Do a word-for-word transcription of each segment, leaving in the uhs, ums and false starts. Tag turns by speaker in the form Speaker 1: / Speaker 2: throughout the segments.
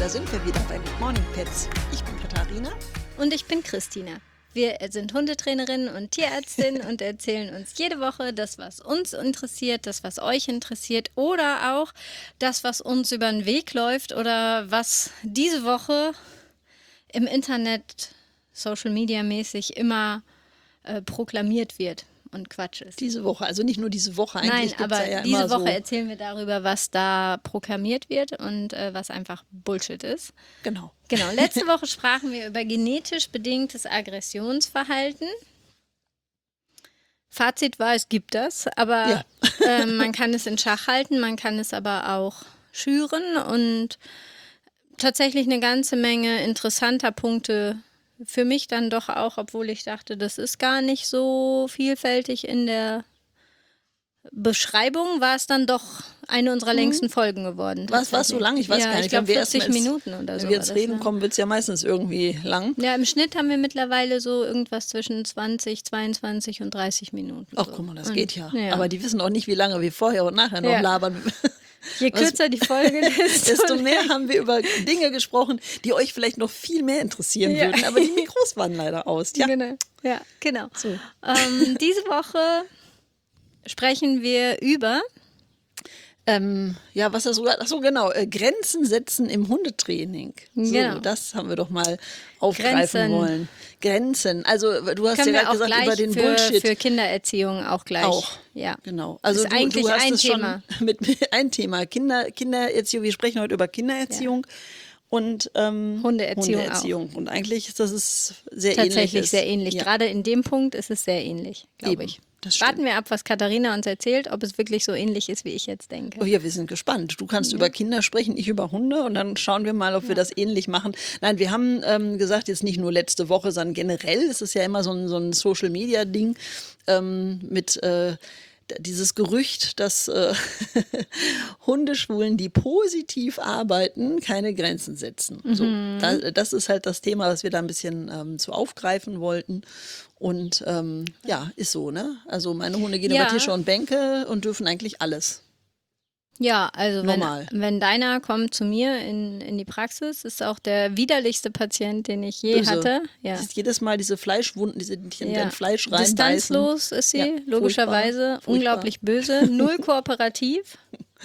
Speaker 1: da sind wir wieder bei Good Morning Pets. Ich bin Katharina.
Speaker 2: Und ich bin Christina. Wir sind Hundetrainerin und Tierärztin und erzählen uns jede Woche das, was uns interessiert, das, was euch interessiert oder auch das, was uns über den Weg läuft oder was diese Woche im Internet, Social Media mäßig immer äh, proklamiert wird und Quatsch ist.
Speaker 1: Diese Woche, also nicht nur diese Woche, eigentlich
Speaker 2: Nein, aber
Speaker 1: ja
Speaker 2: diese
Speaker 1: immer
Speaker 2: Woche
Speaker 1: so.
Speaker 2: erzählen wir darüber, was da proklamiert wird und äh, was einfach Bullshit ist.
Speaker 1: Genau.
Speaker 2: Genau, letzte Woche sprachen wir über genetisch bedingtes Aggressionsverhalten. Fazit war, es gibt das, aber
Speaker 1: Ja.
Speaker 2: äh, man kann es in Schach halten, man kann es aber auch schüren und tatsächlich eine ganze Menge interessanter Punkte für mich dann doch auch, obwohl ich dachte, das ist gar nicht so vielfältig in der Beschreibung, war es dann doch eine unserer längsten Folgen geworden.
Speaker 1: Was war es so lang? Ich weiß
Speaker 2: ja,
Speaker 1: gar nicht.
Speaker 2: Ich glaube
Speaker 1: Wenn wir erst
Speaker 2: vierzig
Speaker 1: mal ins-
Speaker 2: Minuten oder so.
Speaker 1: Wenn wir jetzt
Speaker 2: war das,
Speaker 1: reden
Speaker 2: ne?
Speaker 1: kommen, wird es ja meistens irgendwie lang.
Speaker 2: Ja, im Schnitt haben wir mittlerweile so irgendwas zwischen zwanzig, zweiundzwanzig und dreißig Minuten.
Speaker 1: Ach,
Speaker 2: so.
Speaker 1: guck mal, das
Speaker 2: Und,
Speaker 1: geht ja.
Speaker 2: ja.
Speaker 1: Aber die wissen auch nicht, wie lange wir vorher und nachher noch
Speaker 2: Ja.
Speaker 1: labern.
Speaker 2: Je kürzer die Folge, desto,
Speaker 1: Desto mehr haben wir über Dinge gesprochen, die euch vielleicht noch viel mehr interessieren
Speaker 2: Ja.
Speaker 1: würden. Aber die Mikros waren leider aus. Ja.
Speaker 2: Genau. Ja, genau.
Speaker 1: So.
Speaker 2: Ähm, diese Woche sprechen wir über
Speaker 1: Ähm, ja, was das so, ach so genau, äh, Grenzen setzen im Hundetraining. So,
Speaker 2: Genau.
Speaker 1: das haben wir doch mal aufgreifen
Speaker 2: Grenzen.
Speaker 1: wollen. Grenzen. Also du hast
Speaker 2: können
Speaker 1: ja
Speaker 2: wir
Speaker 1: gerade
Speaker 2: auch
Speaker 1: gesagt
Speaker 2: gleich
Speaker 1: über den
Speaker 2: für,
Speaker 1: Bullshit.
Speaker 2: für Kindererziehung auch gleich.
Speaker 1: Auch.
Speaker 2: Ja.
Speaker 1: Genau. Also
Speaker 2: Ist
Speaker 1: du,
Speaker 2: eigentlich
Speaker 1: du hast
Speaker 2: ein
Speaker 1: es
Speaker 2: Thema.
Speaker 1: schon mit, mit ein Thema Kinder Kindererziehung. Wir sprechen heute über Kindererziehung und ähm,
Speaker 2: Hundeerziehung
Speaker 1: Hundeerziehung. Und eigentlich ist das ist sehr
Speaker 2: Tatsächlich
Speaker 1: ähnlich.
Speaker 2: sehr ähnlich.
Speaker 1: Ja.
Speaker 2: Gerade in dem Punkt ist es sehr ähnlich, glaube
Speaker 1: Eben,
Speaker 2: ich.
Speaker 1: das stimmt.
Speaker 2: Warten wir ab, was Katharina uns erzählt, ob es wirklich so ähnlich ist, wie ich jetzt denke.
Speaker 1: Oh ja, wir sind gespannt. Du kannst über Kinder sprechen, ich über Hunde und dann schauen wir mal, ob wir das ähnlich machen. Nein, wir haben ähm, gesagt, jetzt nicht nur letzte Woche, sondern generell ist es ja immer so ein, so ein Social-Media-Ding ähm, mit äh, dieses Gerücht, dass äh, Hundeschwulen, die positiv arbeiten, keine Grenzen setzen. So, da, das ist halt das Thema, was wir da ein bisschen ähm, zu aufgreifen wollten. Und ähm, ja, ist so, ne? Also meine Hunde gehen
Speaker 2: Ja.
Speaker 1: über Tische und Bänke und dürfen eigentlich alles.
Speaker 2: Ja, also wenn,
Speaker 1: Normal.
Speaker 2: wenn deiner kommt zu mir in, in die Praxis, ist auch der widerlichste Patient, den ich je
Speaker 1: Böse.
Speaker 2: hatte. Ja.
Speaker 1: Das ist jedes Mal diese Fleischwunden, diese die in
Speaker 2: Ja.
Speaker 1: dein Fleisch reinbeißen.
Speaker 2: Distanzlos ist sie,
Speaker 1: Ja,
Speaker 2: logischerweise,
Speaker 1: furchtbar, furchtbar.
Speaker 2: unglaublich böse, null kooperativ.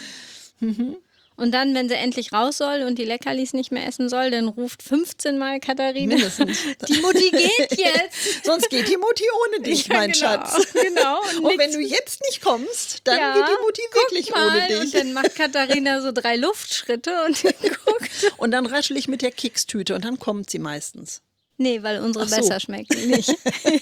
Speaker 2: Und dann, wenn sie endlich raus soll und die Leckerlis nicht mehr essen soll, dann ruft fünfzehn Mal Katharina,
Speaker 1: Mindestens.
Speaker 2: die Mutti geht jetzt.
Speaker 1: Sonst geht die Mutti ohne dich,
Speaker 2: Ja,
Speaker 1: mein
Speaker 2: genau,
Speaker 1: Schatz.
Speaker 2: genau. Und
Speaker 1: Und wenn
Speaker 2: nix-
Speaker 1: du jetzt nicht kommst, dann
Speaker 2: Ja,
Speaker 1: geht die Mutti wirklich
Speaker 2: guck mal.
Speaker 1: ohne dich.
Speaker 2: Und dann macht Katharina so drei Luftschritte und guckt.
Speaker 1: Und dann raschel ich mit der Kekstüte und dann kommt sie meistens.
Speaker 2: Nee, weil unsere
Speaker 1: Ach so.
Speaker 2: besser schmecken nicht.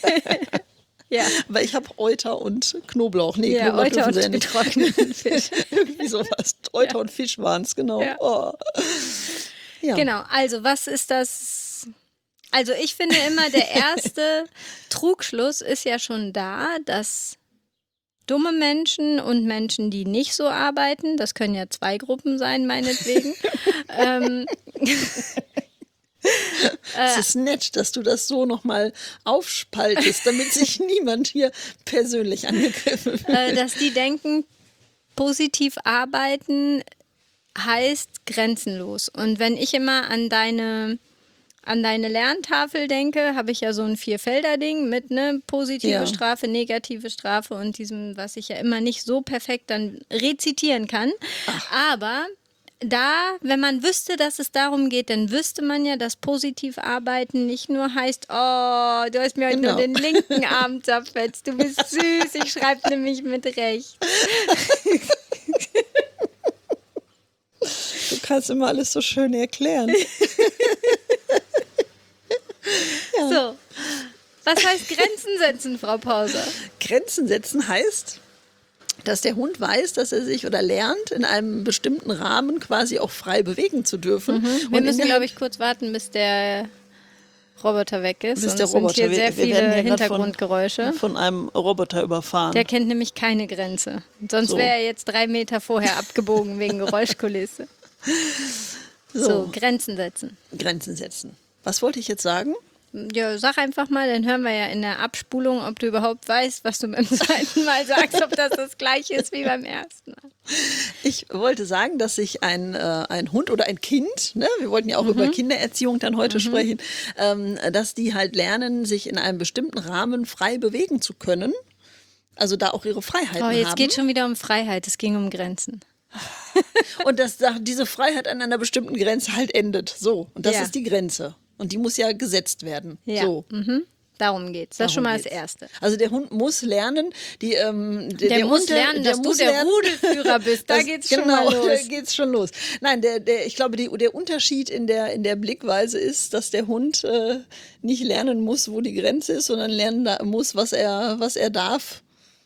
Speaker 2: Ja,
Speaker 1: Weil ich habe Euter und Knoblauch. Nee,
Speaker 2: ja
Speaker 1: Knoblauch
Speaker 2: Euter
Speaker 1: dürfen
Speaker 2: und
Speaker 1: sie ja nicht.
Speaker 2: getrockneten Fisch.
Speaker 1: Irgendwie sowas. Euter und Fisch waren es, genau.
Speaker 2: Ja.
Speaker 1: Oh. Ja.
Speaker 2: Genau, also was ist das? Also ich finde immer, der erste Trugschluss ist ja schon da, dass dumme Menschen und Menschen, die nicht so arbeiten, das können ja zwei Gruppen sein, meinetwegen, ähm,
Speaker 1: Es ist nett, dass du das so nochmal aufspaltest, damit sich niemand hier persönlich angegriffen fühlt.
Speaker 2: äh, dass die denken, positiv arbeiten heißt grenzenlos. Und wenn ich immer an deine, an deine Lerntafel denke, habe ich ja so ein Vierfelder-Ding mit ne positive
Speaker 1: Ja.
Speaker 2: Strafe, negative Strafe und diesem, was ich ja immer nicht so perfekt dann rezitieren kann. Aber da, wenn man wüsste, dass es darum geht, dann wüsste man ja, dass positiv arbeiten nicht nur heißt, oh, du hast mir heute
Speaker 1: Genau.
Speaker 2: nur den linken Arm zerfetzt, du bist süß, ich schreibe nämlich mit rechts.
Speaker 1: Du kannst immer alles so schön erklären.
Speaker 2: So, was heißt Grenzen setzen, Frau Pauser?
Speaker 1: Grenzen setzen heißt, dass der Hund weiß, dass er sich oder lernt, in einem bestimmten Rahmen quasi auch frei bewegen zu dürfen.
Speaker 2: Wir
Speaker 1: Und
Speaker 2: müssen,
Speaker 1: in der-
Speaker 2: glaube ich, kurz warten, bis der Roboter weg ist.
Speaker 1: Bis
Speaker 2: Und
Speaker 1: der
Speaker 2: es sind
Speaker 1: Roboter
Speaker 2: hier
Speaker 1: wir-
Speaker 2: sehr
Speaker 1: wir
Speaker 2: viele
Speaker 1: werden hier grad
Speaker 2: Hintergrundgeräusche.
Speaker 1: Von, von einem Roboter überfahren.
Speaker 2: Der kennt nämlich keine Grenze. Sonst
Speaker 1: So.
Speaker 2: wäre er jetzt drei Meter vorher abgebogen wegen Geräuschkulisse. So.
Speaker 1: So.
Speaker 2: Grenzen setzen.
Speaker 1: Grenzen setzen. Was wollte ich jetzt sagen?
Speaker 2: Ja, sag einfach mal, dann hören wir ja in der Abspulung, ob du überhaupt weißt, was du beim zweiten Mal sagst, ob das das gleiche ist wie beim ersten Mal.
Speaker 1: Ich wollte sagen, dass sich ein, äh, ein Hund oder ein Kind, ne, wir wollten ja auch mhm. über Kindererziehung dann heute mhm. sprechen, ähm, dass die halt lernen, sich in einem bestimmten Rahmen frei bewegen zu können. Also da auch ihre Freiheiten haben.
Speaker 2: Oh, jetzt
Speaker 1: haben.
Speaker 2: geht schon wieder um Freiheit, es ging um Grenzen.
Speaker 1: Und dass diese Freiheit an einer bestimmten Grenze halt endet. So, und das
Speaker 2: ja.
Speaker 1: ist die Grenze. Und die muss ja gesetzt werden.
Speaker 2: Ja.
Speaker 1: So.
Speaker 2: Mhm. Darum geht's. Das ist schon mal
Speaker 1: geht's.
Speaker 2: das Erste.
Speaker 1: Also der Hund muss lernen, die, ähm,
Speaker 2: der,
Speaker 1: der,
Speaker 2: der muss
Speaker 1: unter,
Speaker 2: lernen,
Speaker 1: der
Speaker 2: dass
Speaker 1: muss
Speaker 2: du der
Speaker 1: lernen,
Speaker 2: Rudelführer bist. Da
Speaker 1: das,
Speaker 2: geht's
Speaker 1: genau,
Speaker 2: schon mal los.
Speaker 1: Da geht's schon los. Nein, der, der, ich glaube, die, der Unterschied in der, in der Blickweise ist, dass der Hund äh, nicht lernen muss, wo die Grenze ist, sondern lernen da, muss, was er, was er darf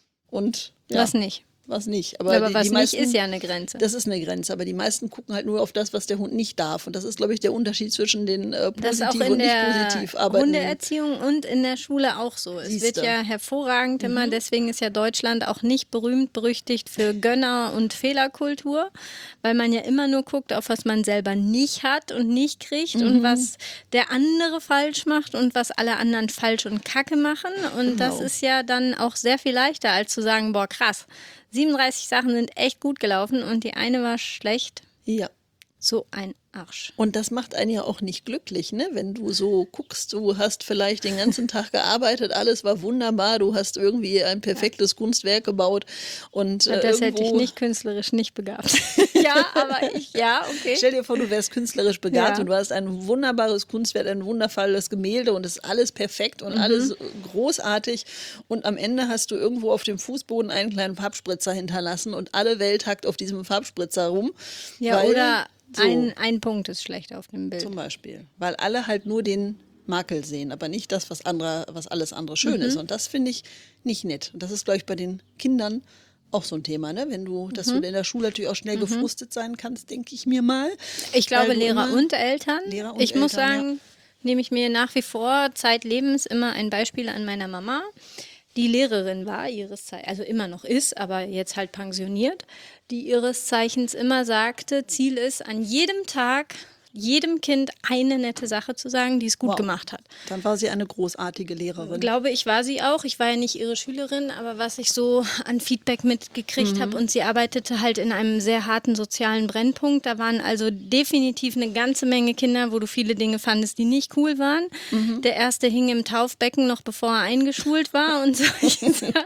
Speaker 1: und ja,
Speaker 2: was nicht.
Speaker 1: Was nicht. Aber,
Speaker 2: aber
Speaker 1: die,
Speaker 2: was
Speaker 1: die
Speaker 2: nicht
Speaker 1: meisten,
Speaker 2: ist ja eine Grenze.
Speaker 1: Das ist eine Grenze, aber die meisten gucken halt nur auf das, was der Hund nicht darf. Und das ist, glaube ich, der Unterschied zwischen den äh, positiv
Speaker 2: das ist auch in
Speaker 1: und nicht
Speaker 2: der
Speaker 1: positiv arbeiten.
Speaker 2: Hundeerziehung und in der Schule auch so. Es
Speaker 1: Siehste.
Speaker 2: wird ja hervorragend
Speaker 1: Mhm.
Speaker 2: immer, deswegen ist ja Deutschland auch nicht berühmt, berüchtigt für Gönner- und Fehlerkultur, weil man ja immer nur guckt, auf was man selber nicht hat und nicht kriegt mhm. und was der andere falsch macht und was alle anderen falsch und kacke machen. Und
Speaker 1: Genau.
Speaker 2: das ist ja dann auch sehr viel leichter, als zu sagen, boah, krass, siebenunddreißig Sachen sind echt gut gelaufen und die eine war schlecht.
Speaker 1: Ja.
Speaker 2: So ein Arsch.
Speaker 1: Und das macht einen ja auch nicht glücklich, ne? Wenn du so guckst, du hast vielleicht den ganzen Tag gearbeitet, alles war wunderbar, du hast irgendwie ein perfektes ja. Kunstwerk gebaut. Und, äh,
Speaker 2: das
Speaker 1: irgendwo
Speaker 2: hätte ich nicht künstlerisch nicht begabt. ja, aber ich, ja, okay.
Speaker 1: Stell dir vor, du wärst künstlerisch begabt
Speaker 2: ja.
Speaker 1: und du hast ein wunderbares Kunstwerk, ein wundervolles Gemälde und es ist alles perfekt und mhm. alles großartig. Und am Ende hast du irgendwo auf dem Fußboden einen kleinen Farbspritzer hinterlassen und alle Welt hackt auf diesem Farbspritzer rum.
Speaker 2: Ja,
Speaker 1: weil,
Speaker 2: oder
Speaker 1: so,
Speaker 2: ein, ein Punkt ist schlecht auf dem Bild.
Speaker 1: Zum Beispiel. Weil alle halt nur den Makel sehen, aber nicht das, was, andere, was alles andere schön mhm. ist. Und das finde ich nicht nett. Und das ist, glaube ich, bei den Kindern auch so ein Thema, ne? Wenn du, dass mhm. du in der Schule natürlich auch schnell mhm. gefrustet sein kannst, denke ich mir mal.
Speaker 2: Ich glaube, Lehrer und Eltern.
Speaker 1: Lehrer und
Speaker 2: ich
Speaker 1: Eltern,
Speaker 2: muss sagen,
Speaker 1: ja.
Speaker 2: nehme ich mir nach wie vor zeitlebens immer ein Beispiel an meiner Mama, die Lehrerin war ihres Zeichens, also immer noch ist, aber jetzt halt pensioniert, die ihres Zeichens immer sagte, Ziel ist, an jedem Tag jedem Kind eine nette Sache zu sagen, die es gut
Speaker 1: wow.
Speaker 2: gemacht hat.
Speaker 1: Dann war sie eine großartige Lehrerin.
Speaker 2: Glaube ich, war sie auch. Ich war ja nicht ihre Schülerin, aber was ich so an Feedback mitgekriegt mhm. habe, und sie arbeitete halt in einem sehr harten sozialen Brennpunkt. Da waren also definitiv eine ganze Menge Kinder, wo du viele Dinge fandest, die nicht cool waren. Mhm. Der erste hing im Taufbecken, noch bevor er eingeschult war und solche Sachen.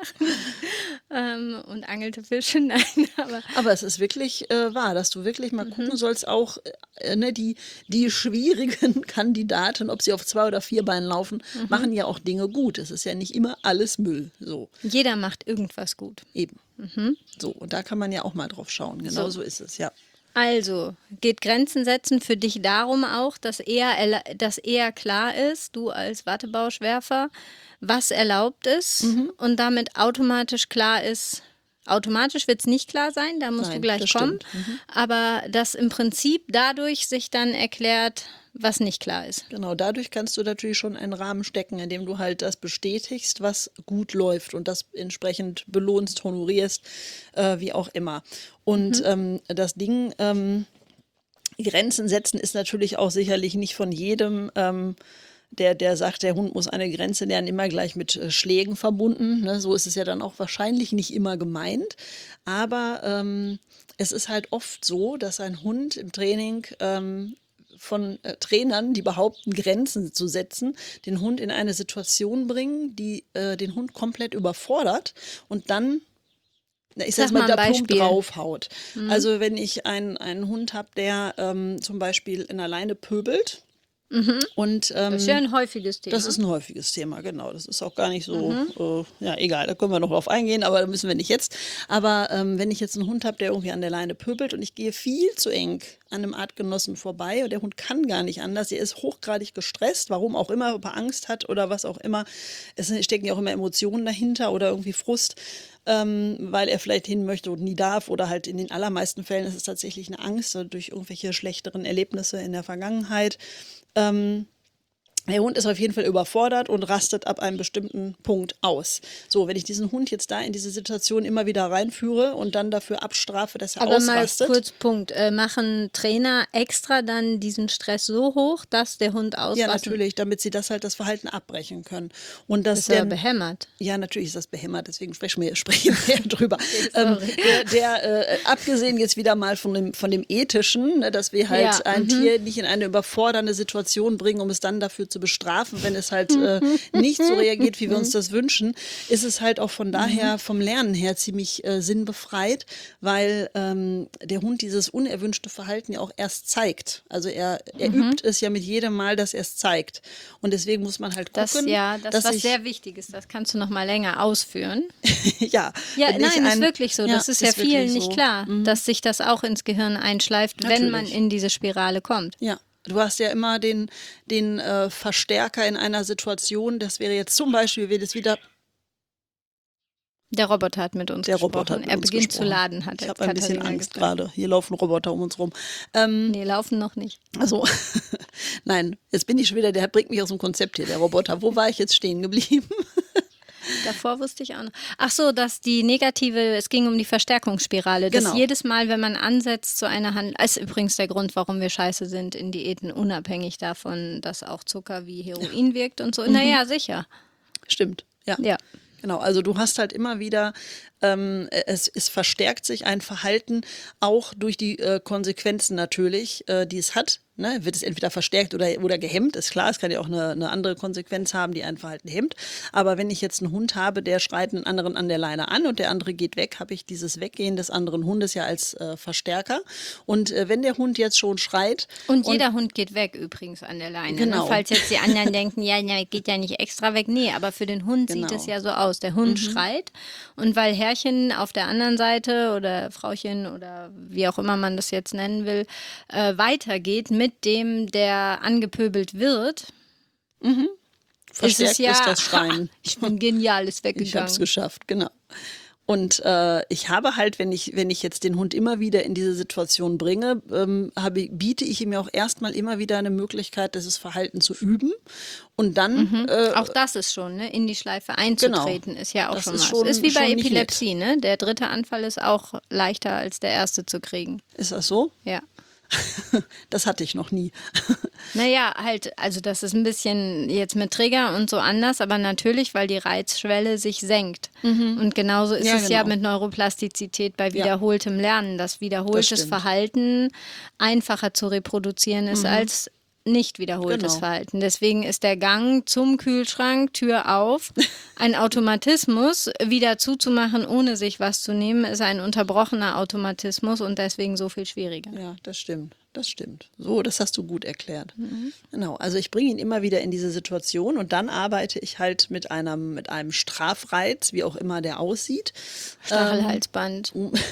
Speaker 2: ähm, und angelte Fische, nein. Aber,
Speaker 1: aber es ist wirklich äh, wahr, dass du wirklich mal mhm. gucken sollst, auch äh, ne, die Die schwierigen Kandidaten, ob sie auf zwei oder vier Beinen laufen, mhm. machen ja auch Dinge gut. Es ist ja nicht immer alles Müll. So.
Speaker 2: Jeder macht irgendwas gut.
Speaker 1: Eben. Mhm. So, und da kann man ja auch mal drauf schauen. Genau so, so ist es, ja.
Speaker 2: Also, geht Grenzen setzen für dich darum auch, dass eher, dass eher klar ist, du als Wattebauschwerfer, was erlaubt ist mhm. und damit automatisch klar ist, automatisch wird es nicht klar sein, da musst
Speaker 1: Nein,
Speaker 2: du gleich kommen, mhm. aber dass im Prinzip dadurch sich dann erklärt, was nicht klar ist.
Speaker 1: Genau, dadurch kannst du natürlich schon einen Rahmen stecken, in dem du halt das bestätigst, was gut läuft und das entsprechend belohnst, honorierst, äh, wie auch immer. Und mhm. ähm, das Ding, ähm, Grenzen setzen ist natürlich auch sicherlich nicht von jedem ähm, Der, der sagt, der Hund muss eine Grenze lernen, immer gleich mit äh, Schlägen verbunden. Ne? So ist es ja dann auch wahrscheinlich nicht immer gemeint. Aber ähm, es ist halt oft so, dass ein Hund im Training ähm, von äh, Trainern, die behaupten, Grenzen zu setzen, den Hund in eine Situation bringen, die äh, den Hund komplett überfordert und dann ich sag mal, da plump draufhaut. Mhm. Also wenn ich einen, einen Hund habe, der ähm, zum Beispiel in der Leine pöbelt,
Speaker 2: Mhm.
Speaker 1: Und, ähm,
Speaker 2: das ist ja ein häufiges Thema.
Speaker 1: Das ist ein häufiges Thema, genau. Das ist auch gar nicht so, mhm. äh, ja egal, da können wir noch drauf eingehen, aber da müssen wir nicht jetzt. Aber ähm, wenn ich jetzt einen Hund habe, der irgendwie an der Leine pöbelt und ich gehe viel zu eng an einem Artgenossen vorbei und der Hund kann gar nicht anders, er ist hochgradig gestresst, warum auch immer, ob er Angst hat oder was auch immer. Es stecken ja auch immer Emotionen dahinter oder irgendwie Frust, ähm, weil er vielleicht hin möchte und nie darf oder halt in den allermeisten Fällen ist es tatsächlich eine Angst durch irgendwelche schlechteren Erlebnisse in der Vergangenheit. Ähm, Der Hund ist auf jeden Fall überfordert und rastet ab einem bestimmten Punkt aus. So, wenn ich diesen Hund jetzt da in diese Situation immer wieder reinführe und dann dafür abstrafe, dass er
Speaker 2: Aber mal
Speaker 1: ausrastet.
Speaker 2: kurz Punkt. Äh, machen Trainer extra dann diesen Stress so hoch, dass der Hund ausrastet?
Speaker 1: Ja, natürlich, damit sie das halt das Verhalten abbrechen können. Und das
Speaker 2: Das ist ja
Speaker 1: der,
Speaker 2: behämmert.
Speaker 1: Ja, natürlich ist das behämmert, deswegen sprechen wir, sprechen wir ja drüber.
Speaker 2: Okay,
Speaker 1: ähm,
Speaker 2: sorry.
Speaker 1: der, der äh, abgesehen jetzt wieder mal von dem, von dem Ethischen, ne, dass wir halt
Speaker 2: Ja,
Speaker 1: ein
Speaker 2: mhm.
Speaker 1: Tier nicht in eine überfordernde Situation bringen, um es dann dafür zu bestrafen, wenn es halt äh, nicht so reagiert, wie wir uns das wünschen, ist es halt auch von daher vom Lernen her ziemlich äh, sinnbefreit, weil ähm, der Hund dieses unerwünschte Verhalten ja auch erst zeigt. Also er, er
Speaker 2: Mhm.
Speaker 1: übt es ja mit jedem Mal, dass er es zeigt. Und deswegen muss man halt
Speaker 2: Das,
Speaker 1: gucken,
Speaker 2: ja, das
Speaker 1: dass
Speaker 2: ist was
Speaker 1: ich,
Speaker 2: sehr wichtig ist. Das kannst du noch mal länger ausführen.
Speaker 1: ja,
Speaker 2: Ja,
Speaker 1: wenn ich
Speaker 2: nein, ist
Speaker 1: ein-
Speaker 2: wirklich so.
Speaker 1: ja,
Speaker 2: Das ist ja
Speaker 1: wirklich
Speaker 2: vielen
Speaker 1: so.
Speaker 2: nicht klar, dass sich das auch ins Gehirn einschleift, wenn man
Speaker 1: Natürlich.
Speaker 2: in diese Spirale kommt.
Speaker 1: Ja, du hast ja immer den, den äh, Verstärker in einer Situation. Das wäre jetzt zum Beispiel, wie das wieder
Speaker 2: Der Roboter hat mit uns
Speaker 1: der
Speaker 2: gesprochen.
Speaker 1: Roboter hat mit
Speaker 2: er
Speaker 1: uns
Speaker 2: beginnt
Speaker 1: gesprochen.
Speaker 2: zu laden, hat
Speaker 1: Ich
Speaker 2: jetzt
Speaker 1: habe ein bisschen
Speaker 2: Katharina
Speaker 1: Angst
Speaker 2: gesagt.
Speaker 1: gerade. Hier laufen Roboter um uns rum. Ähm,
Speaker 2: Nee, laufen noch nicht.
Speaker 1: Also, nein, jetzt bin ich schon wieder, der bringt mich aus dem Konzept hier, der Roboter. Wo war ich jetzt stehen geblieben?
Speaker 2: Davor wusste ich auch noch. Ach so, dass die negative, es ging um die Verstärkungsspirale. Dass
Speaker 1: Genau.
Speaker 2: jedes Mal, wenn man ansetzt zu einer Hand, ist übrigens der Grund, warum wir scheiße sind in Diäten, unabhängig davon, dass auch Zucker wie Heroin wirkt und so. Naja, sicher.
Speaker 1: Stimmt, ja.
Speaker 2: Ja.
Speaker 1: Genau, also du hast halt immer wieder, ähm, es, es verstärkt sich ein Verhalten auch durch die äh, Konsequenzen natürlich, äh, die es hat. Ne? Wird es entweder verstärkt oder, oder gehemmt, ist klar, es kann ja auch eine, eine andere Konsequenz haben, die ein Verhalten hemmt. Aber wenn ich jetzt einen Hund habe, der schreit einen anderen an der Leine an und der andere geht weg, habe ich dieses Weggehen des anderen Hundes ja als äh, Verstärker. Und äh, wenn der Hund jetzt schon schreit.
Speaker 2: Und jeder Hund geht weg übrigens an der Leine.
Speaker 1: Genau.
Speaker 2: Ne? Falls jetzt die anderen denken, ja, ja, geht ja nicht extra weg. Nee, aber für den Hund
Speaker 1: Genau.
Speaker 2: sieht es ja so aus. Der Hund schreit und weil Herrchen auf der anderen Seite oder Frauchen oder wie auch immer man das jetzt nennen will, äh, weitergeht mit dem, der angepöbelt wird,
Speaker 1: Verstärkt
Speaker 2: ist es ja,
Speaker 1: ist das Schreien.
Speaker 2: ich bin genial, ist
Speaker 1: Ich habe
Speaker 2: weggegangen.
Speaker 1: es geschafft, genau. Und äh, ich habe halt, wenn ich, wenn ich jetzt den Hund immer wieder in diese Situation bringe, ähm, habe, biete ich ihm ja auch erstmal immer wieder eine Möglichkeit, dieses Verhalten zu üben. Und dann äh,
Speaker 2: Auch das ist schon, ne? In die Schleife einzutreten, ist ja auch
Speaker 1: Das
Speaker 2: schon
Speaker 1: ist
Speaker 2: was.
Speaker 1: schon-
Speaker 2: ist wie bei
Speaker 1: schon nicht
Speaker 2: Epilepsie, ne? Der dritte Anfall ist auch leichter als der erste zu kriegen.
Speaker 1: ist das so?
Speaker 2: Ja.
Speaker 1: Das hatte ich noch nie.
Speaker 2: Naja, halt, also das ist ein bisschen jetzt mit Trigger und so anders, aber natürlich, weil die Reizschwelle sich senkt. Und genauso ist
Speaker 1: Ja,
Speaker 2: es ja
Speaker 1: genau.
Speaker 2: mit Neuroplastizität bei wiederholtem Lernen, dass wiederholtes
Speaker 1: stimmt.
Speaker 2: Verhalten einfacher zu reproduzieren ist als nicht wiederholtes
Speaker 1: Genau.
Speaker 2: Verhalten. Deswegen ist der Gang zum Kühlschrank, Tür auf, ein Automatismus. Wieder zuzumachen, ohne sich was zu nehmen, ist ein unterbrochener Automatismus und deswegen so viel schwieriger.
Speaker 1: Ja, das stimmt. Das stimmt. So, das hast du gut erklärt. Genau. Also ich bringe ihn immer wieder in diese Situation und dann arbeite ich halt mit einem, mit einem Strafreiz, wie auch immer der aussieht.
Speaker 2: Stachelhalsband.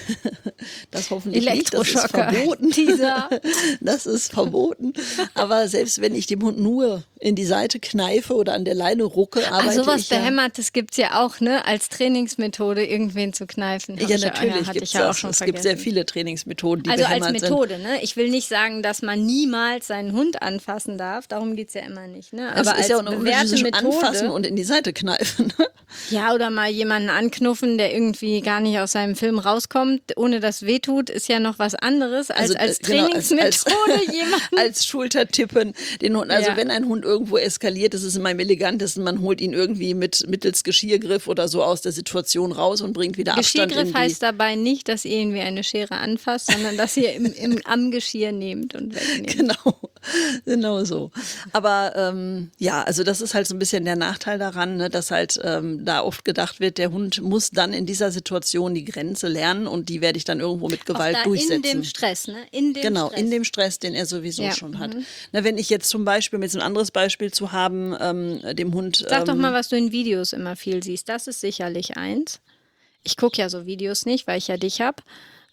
Speaker 1: Das hoffentlich nicht. Das ist
Speaker 2: Elektroschocker.
Speaker 1: verboten.
Speaker 2: Dieser.
Speaker 1: Das ist verboten. Aber selbst wenn ich dem Hund nur in die Seite kneife oder an der Leine rucke,
Speaker 2: Ach,
Speaker 1: arbeite
Speaker 2: sowas
Speaker 1: ich ja.
Speaker 2: Behämmertes gibt es ja auch, ne? Als Trainingsmethode irgendwen zu kneifen. Hab
Speaker 1: Ja,
Speaker 2: ich
Speaker 1: natürlich
Speaker 2: ja, hatte
Speaker 1: gibt
Speaker 2: ich
Speaker 1: es
Speaker 2: ja auch
Speaker 1: das.
Speaker 2: schon
Speaker 1: Es
Speaker 2: vergessen.
Speaker 1: gibt sehr viele Trainingsmethoden, die
Speaker 2: Also als
Speaker 1: behämmert
Speaker 2: Methode, ne? Ich will nicht sagen, dass man niemals seinen Hund anfassen darf. Darum geht es ja immer nicht, ne?
Speaker 1: sind.
Speaker 2: Aber
Speaker 1: Das
Speaker 2: als
Speaker 1: ist ja auch ein
Speaker 2: bewährte
Speaker 1: Unterschied zwischen
Speaker 2: Methode.
Speaker 1: anfassen und in die Seite kneifen. Ne?
Speaker 2: Ja, oder mal jemanden anknuffen, der irgendwie gar nicht aus seinem Film rauskommt, ohne dass wehtut, ist ja noch was anderes als
Speaker 1: Also,
Speaker 2: als
Speaker 1: äh, genau, als-
Speaker 2: Trainingsmethode
Speaker 1: als-
Speaker 2: jemanden.
Speaker 1: Als Schultertippen. Den Hund, also
Speaker 2: Ja.
Speaker 1: wenn ein Hund irgendwo eskaliert, das ist immer am elegantesten, man holt ihn irgendwie mit mittels Geschirrgriff oder so aus der Situation raus und bringt wieder Abstand in
Speaker 2: Geschirrgriff
Speaker 1: die...
Speaker 2: heißt dabei nicht, dass ihr ihn wie eine Schere anfasst, sondern dass ihr im, im, am Geschirr nehmt und wegnehmt.
Speaker 1: Genau, genau so. Aber ähm, ja, also das ist halt so ein bisschen der Nachteil daran, ne, dass halt ähm, da oft gedacht wird, der Hund muss dann in dieser Situation die Grenze lernen und die werde ich dann irgendwo mit Gewalt
Speaker 2: Auch da
Speaker 1: durchsetzen.
Speaker 2: in dem Stress, ne? In dem
Speaker 1: Genau,
Speaker 2: Stress.
Speaker 1: in dem Stress, den er sowieso
Speaker 2: Ja,
Speaker 1: schon hat. Na, wenn ich jetzt zum Beispiel, um jetzt ein anderes Beispiel zu haben, ähm, dem Hund...
Speaker 2: Sag
Speaker 1: ähm,
Speaker 2: doch mal, was du in Videos immer viel siehst. Das ist sicherlich eins. Ich gucke ja so Videos nicht, weil ich ja dich hab,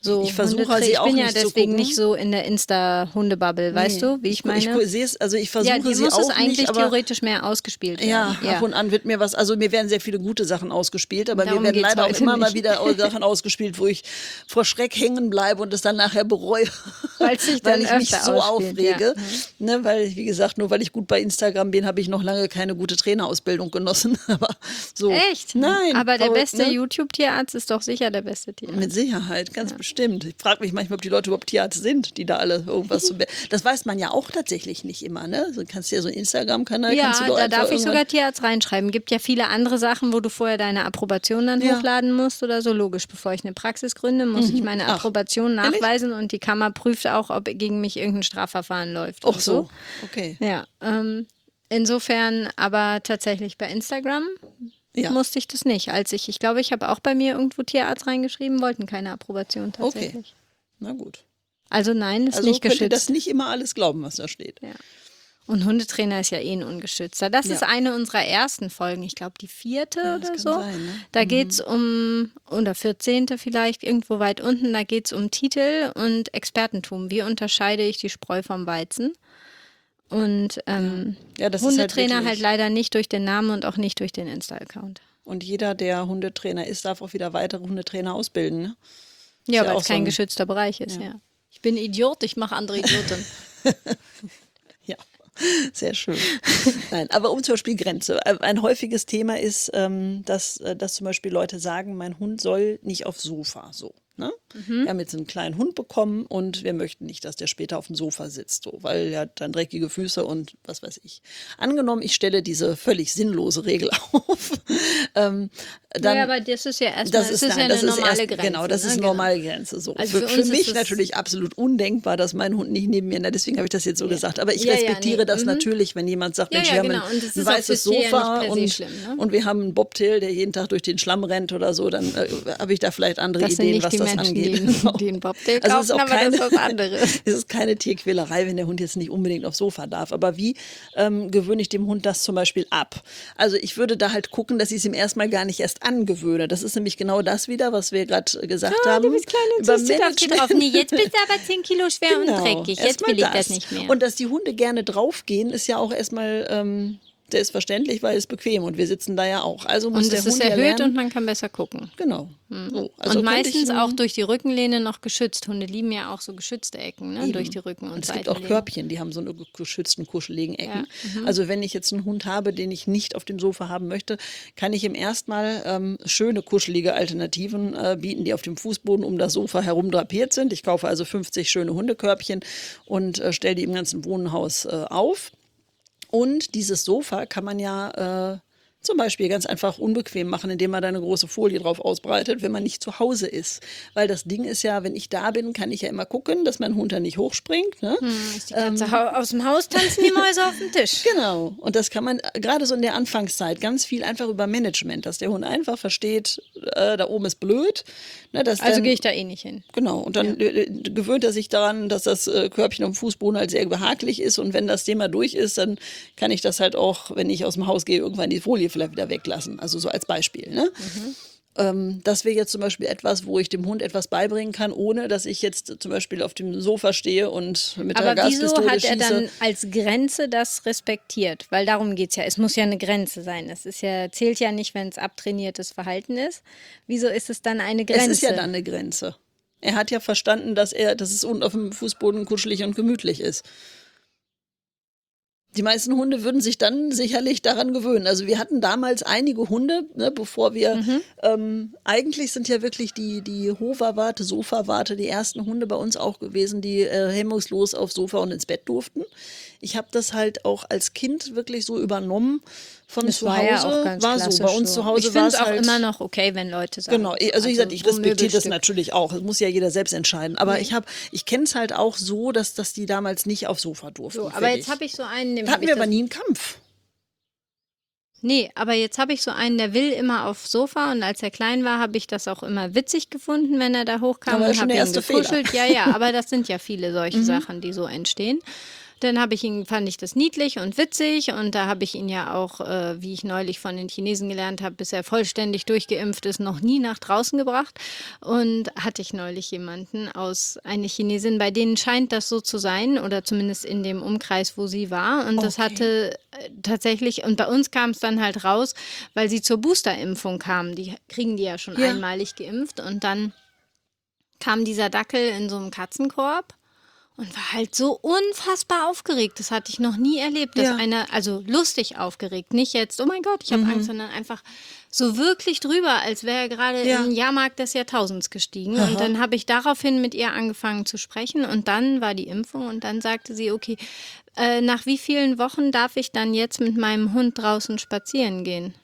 Speaker 2: So
Speaker 1: Ich versuche
Speaker 2: Hundetra-
Speaker 1: sie auch
Speaker 2: Ich bin ja
Speaker 1: nicht zu
Speaker 2: deswegen
Speaker 1: gucken.
Speaker 2: nicht so in der Insta-Hundebubble, weißt
Speaker 1: Nee.
Speaker 2: du, wie ich meine?
Speaker 1: Ich, ich sehe es, also ich versuche
Speaker 2: ja, dir
Speaker 1: sie
Speaker 2: muss es
Speaker 1: auch
Speaker 2: eigentlich
Speaker 1: nicht, aber
Speaker 2: theoretisch mehr ausgespielt
Speaker 1: ja,
Speaker 2: werden.
Speaker 1: ab und an wird mir was, also mir werden sehr viele gute Sachen ausgespielt, aber
Speaker 2: Darum
Speaker 1: mir werden
Speaker 2: geht's
Speaker 1: leider auch
Speaker 2: heute
Speaker 1: immer mal
Speaker 2: nicht.
Speaker 1: wieder au- Sachen ausgespielt, wo ich vor Schreck hängen bleibe und es dann nachher bereue,
Speaker 2: Weil's sich
Speaker 1: weil
Speaker 2: dann
Speaker 1: ich mich
Speaker 2: öfter
Speaker 1: so
Speaker 2: ausspielt,
Speaker 1: aufrege.
Speaker 2: ja.
Speaker 1: Ne, weil, wie gesagt, nur weil ich gut bei Instagram bin, habe ich noch lange keine gute Trainerausbildung genossen. Aber so.
Speaker 2: Echt?
Speaker 1: Nein.
Speaker 2: Aber der
Speaker 1: verrückt,
Speaker 2: beste
Speaker 1: ne?
Speaker 2: YouTube-Tierarzt ist doch sicher der beste Tierarzt.
Speaker 1: Mit Sicherheit, ganz bestimmt. Ich frage mich manchmal, ob die Leute überhaupt Tierarzt sind, die da alle irgendwas zu. be- Das weiß man ja auch tatsächlich nicht immer, ne? Du kannst ja so einen Instagram-Kanal, kannst du
Speaker 2: Ja,
Speaker 1: doch
Speaker 2: da
Speaker 1: einfach
Speaker 2: darf ich
Speaker 1: irgendwann-
Speaker 2: sogar Tierarzt reinschreiben. Gibt ja viele andere Sachen, wo du vorher deine Approbation dann
Speaker 1: Ja.
Speaker 2: hochladen musst oder so. Logisch, bevor ich eine Praxis gründe, muss ich meine
Speaker 1: Ach,
Speaker 2: Approbation
Speaker 1: ehrlich?
Speaker 2: nachweisen und die Kammer prüft auch, ob gegen mich irgendein Strafverfahren läuft.
Speaker 1: Ach
Speaker 2: und
Speaker 1: so, okay.
Speaker 2: Ja, ähm, insofern aber tatsächlich bei Instagram
Speaker 1: Ja.
Speaker 2: musste ich das nicht. Als ich, ich glaube, ich habe auch bei mir irgendwo Tierarzt reingeschrieben, wollten keine Approbation tatsächlich.
Speaker 1: Okay. Na gut.
Speaker 2: Also nein, ist
Speaker 1: Also
Speaker 2: nicht
Speaker 1: könnt ihr
Speaker 2: geschützt.
Speaker 1: das nicht immer alles glauben, was da steht.
Speaker 2: Ja. Und Hundetrainer ist ja eh ein Ungeschützter. Das
Speaker 1: Ja.
Speaker 2: ist eine unserer ersten Folgen, ich glaube die vierte
Speaker 1: Ja, das
Speaker 2: oder
Speaker 1: kann
Speaker 2: so.
Speaker 1: sein, ne?
Speaker 2: Da geht es um, oder vierzehnte vielleicht, irgendwo weit unten, da geht es um Titel und Expertentum. Wie unterscheide ich die Spreu vom Weizen? Und ähm,
Speaker 1: Ja, das ist halt
Speaker 2: Hundetrainer halt,
Speaker 1: wirklich-
Speaker 2: leider nicht durch den Namen und auch nicht durch den Insta-Account.
Speaker 1: Und jeder, der Hundetrainer ist, darf auch wieder weitere Hundetrainer ausbilden. Ne?
Speaker 2: Ja,
Speaker 1: ja
Speaker 2: weil
Speaker 1: auch
Speaker 2: es
Speaker 1: so
Speaker 2: kein
Speaker 1: ein-
Speaker 2: geschützter Bereich ist, ja.
Speaker 1: Ja.
Speaker 2: Ich bin Idiot, ich mache andere Idioten.
Speaker 1: Ja, sehr schön. Nein, aber um zum Beispiel Grenze. Ein häufiges Thema ist, ähm, dass, äh, dass zum Beispiel Leute sagen, mein Hund soll nicht aufs Sofa. So. Ne? Wir haben jetzt einen kleinen Hund bekommen und wir möchten nicht, dass der später auf dem Sofa sitzt, so, weil er hat dann dreckige Füße und was weiß ich. Angenommen, ich stelle diese völlig sinnlose Regel auf, ähm, dann,
Speaker 2: ja, aber das ist ja erstmal,
Speaker 1: das
Speaker 2: das
Speaker 1: ist,
Speaker 2: ist
Speaker 1: nein,
Speaker 2: ja
Speaker 1: das
Speaker 2: eine
Speaker 1: ist
Speaker 2: normale
Speaker 1: erst,
Speaker 2: Grenze.
Speaker 1: Genau, das
Speaker 2: ne?
Speaker 1: ist eine
Speaker 2: Genau.
Speaker 1: normale Grenze. So.
Speaker 2: Also
Speaker 1: für
Speaker 2: für
Speaker 1: für
Speaker 2: uns ist
Speaker 1: mich
Speaker 2: es-
Speaker 1: natürlich absolut undenkbar, dass mein Hund nicht neben mir, na, deswegen habe ich das jetzt so gesagt. Aber ich
Speaker 2: Ja, ja,
Speaker 1: respektiere
Speaker 2: nee,
Speaker 1: das
Speaker 2: mhm.
Speaker 1: natürlich, wenn jemand sagt,
Speaker 2: Ja,
Speaker 1: Mensch,
Speaker 2: ja,
Speaker 1: wir haben
Speaker 2: genau.
Speaker 1: ein,
Speaker 2: Und es
Speaker 1: ein
Speaker 2: ist auch
Speaker 1: weißes
Speaker 2: fürs Tier ja
Speaker 1: Sofa
Speaker 2: nicht per se
Speaker 1: und,
Speaker 2: schlimm, ne?
Speaker 1: und wir haben einen Bobtail, der jeden Tag durch den Schlamm rennt oder so, dann äh, habe ich da vielleicht andere
Speaker 2: Das sind
Speaker 1: Ideen,
Speaker 2: nicht
Speaker 1: was
Speaker 2: die
Speaker 1: das
Speaker 2: Menschen,
Speaker 1: angeht.
Speaker 2: die,
Speaker 1: Genau.
Speaker 2: die einen Bobtail
Speaker 1: Also es
Speaker 2: kaufen,
Speaker 1: ist auch
Speaker 2: aber
Speaker 1: keine,
Speaker 2: das ist was anderes.
Speaker 1: es ist keine Tierquälerei, wenn der Hund jetzt nicht unbedingt aufs Sofa darf. Aber wie ähm, gewöhne ich dem Hund das zum Beispiel ab? Also ich würde da halt gucken, dass ich es ihm erstmal gar nicht erst angewöhne. Das ist nämlich genau das wieder, was wir gerade gesagt
Speaker 2: Ah,
Speaker 1: haben.
Speaker 2: du bist klein und
Speaker 1: über
Speaker 2: süß, du darfst hier
Speaker 1: Management.
Speaker 2: drauf. Nee, jetzt bist du aber zehn Kilo schwer und dreckig. Jetzt
Speaker 1: erstmal
Speaker 2: will ich das nicht mehr.
Speaker 1: Und dass die Hunde gerne draufgehen, ist ja auch erstmal ähm, selbstverständlich, weil es bequem und wir sitzen da ja auch. Also muss
Speaker 2: Und
Speaker 1: der
Speaker 2: es
Speaker 1: Hund
Speaker 2: ist
Speaker 1: ja
Speaker 2: erhöht
Speaker 1: lernen.
Speaker 2: und man kann besser gucken.
Speaker 1: Genau. So, also
Speaker 2: und
Speaker 1: könnte ich
Speaker 2: meistens
Speaker 1: ein-
Speaker 2: auch durch die Rückenlehne noch geschützt. Hunde lieben ja auch so geschützte Ecken, ne? Durch die Rücken- und,
Speaker 1: Und es gibt auch
Speaker 2: Seitenlehnen.
Speaker 1: Körbchen, die haben so eine geschützten, kuscheligen Ecken.
Speaker 2: Ja, mhm.
Speaker 1: Also wenn ich jetzt einen Hund habe, den ich nicht auf dem Sofa haben möchte, kann ich ihm erstmal ähm, schöne, kuschelige Alternativen äh, bieten, die auf dem Fußboden um das Sofa herum drapiert sind. Ich kaufe also fünfzig schöne Hundekörbchen und äh, stelle die im ganzen Wohnhaus äh, auf. Und dieses Sofa kann man ja äh, zum Beispiel ganz einfach unbequem machen, indem man da eine große Folie drauf ausbreitet, wenn man nicht zu Hause ist. Weil das Ding ist ja, wenn ich da bin, kann ich ja immer gucken, dass mein Hund da nicht hochspringt. Ne?
Speaker 2: Hm, ist die Katze hau- aus dem Haus, tanzen die Mäuse auf dem Tisch.
Speaker 1: Genau. Und das kann man äh, gerade so in der Anfangszeit ganz viel einfach über Management, dass der Hund einfach versteht, äh, da oben ist blöd. Ne, dass
Speaker 2: Also
Speaker 1: dann,
Speaker 2: gehe ich da eh nicht hin.
Speaker 1: Genau, und dann äh, gewöhnt er sich daran, dass das äh, Körbchen am Fußboden halt sehr behaglich ist und wenn das Thema durch ist, dann kann ich das halt auch, wenn ich aus dem Haus gehe, irgendwann die Folie vielleicht wieder weglassen. Also so als Beispiel. Ne?
Speaker 2: Mhm.
Speaker 1: Ähm, das wäre jetzt zum Beispiel etwas, wo ich dem Hund etwas beibringen kann, ohne dass ich jetzt zum Beispiel auf dem Sofa stehe und mit der
Speaker 2: Aber wieso
Speaker 1: Gaspistole
Speaker 2: hat er
Speaker 1: schieße.
Speaker 2: dann als Grenze das respektiert? Weil darum geht es ja. Es muss ja eine Grenze sein. Es ist ja, zählt ja nicht, wenn es abtrainiertes Verhalten ist. Wieso ist es dann eine Grenze?
Speaker 1: Es ist ja dann eine Grenze. Er hat ja verstanden, dass er, dass es unten auf dem Fußboden kuschelig und gemütlich ist. Die meisten Hunde würden sich dann sicherlich daran gewöhnen. Also wir hatten damals einige Hunde, ne, bevor wir,
Speaker 2: Mhm.
Speaker 1: ähm, eigentlich sind ja wirklich die, die Hoverwarte, Sofawarte die ersten Hunde bei uns auch gewesen, die äh, hemmungslos aufs Sofa und ins Bett durften. Ich habe das halt auch als Kind wirklich so übernommen von
Speaker 2: Das
Speaker 1: zu
Speaker 2: war
Speaker 1: Hause.
Speaker 2: ja auch ganz
Speaker 1: war so,
Speaker 2: klassisch
Speaker 1: bei uns
Speaker 2: so.
Speaker 1: zu Hause
Speaker 2: Ich
Speaker 1: war
Speaker 2: finde
Speaker 1: es
Speaker 2: es auch
Speaker 1: halt
Speaker 2: immer noch okay, wenn Leute sagen.
Speaker 1: Genau, also wie gesagt, ich
Speaker 2: so ein
Speaker 1: respektiere das
Speaker 2: Möbelstück.
Speaker 1: natürlich auch. Das muss ja jeder selbst entscheiden. Aber ich habe, ich kenne es halt auch so, dass, dass die damals nicht aufs Sofa durften.
Speaker 2: So, aber
Speaker 1: fertig.
Speaker 2: jetzt habe ich so einen, dem
Speaker 1: Da
Speaker 2: hab
Speaker 1: hatten
Speaker 2: ich
Speaker 1: wir aber
Speaker 2: das-
Speaker 1: nie einen Kampf.
Speaker 2: Nee, aber jetzt habe ich so einen, der will immer aufs Sofa und als er klein war, habe ich das auch immer witzig gefunden, wenn er da hochkam
Speaker 1: Aber
Speaker 2: und
Speaker 1: schon
Speaker 2: habe
Speaker 1: der
Speaker 2: ihn
Speaker 1: erste Fehler. Mhm.
Speaker 2: gekuschelt. Ja, ja, aber das sind ja viele solche Sachen, die so entstehen. Dann habe ich ihn, fand ich das niedlich und witzig und da habe ich ihn ja auch, äh, wie ich neulich von den Chinesen gelernt habe, bis er vollständig durchgeimpft ist, noch nie nach draußen gebracht. Und hatte ich neulich jemanden aus, eine Chinesin, bei denen scheint das so zu sein oder zumindest in dem Umkreis, wo sie war. Und das
Speaker 1: Okay.
Speaker 2: hatte äh, tatsächlich, und bei uns kam es dann halt raus, weil sie zur Boosterimpfung kamen. Die kriegen die ja schon
Speaker 1: Ja.
Speaker 2: einmalig geimpft und dann kam dieser Dackel in so einem Katzenkorb und war halt so unfassbar aufgeregt. Das hatte ich noch nie erlebt, dass
Speaker 1: Ja.
Speaker 2: einer, also lustig aufgeregt, nicht jetzt, oh mein Gott, ich habe Angst, sondern einfach so wirklich drüber, als wäre er gerade
Speaker 1: Ja.
Speaker 2: in den Jahrmarkt des Jahrtausends gestiegen.
Speaker 1: Aha.
Speaker 2: Und dann habe ich daraufhin mit ihr angefangen zu sprechen und dann war die Impfung und dann sagte sie, okay, äh, nach wie vielen Wochen darf ich dann jetzt mit meinem Hund draußen spazieren gehen?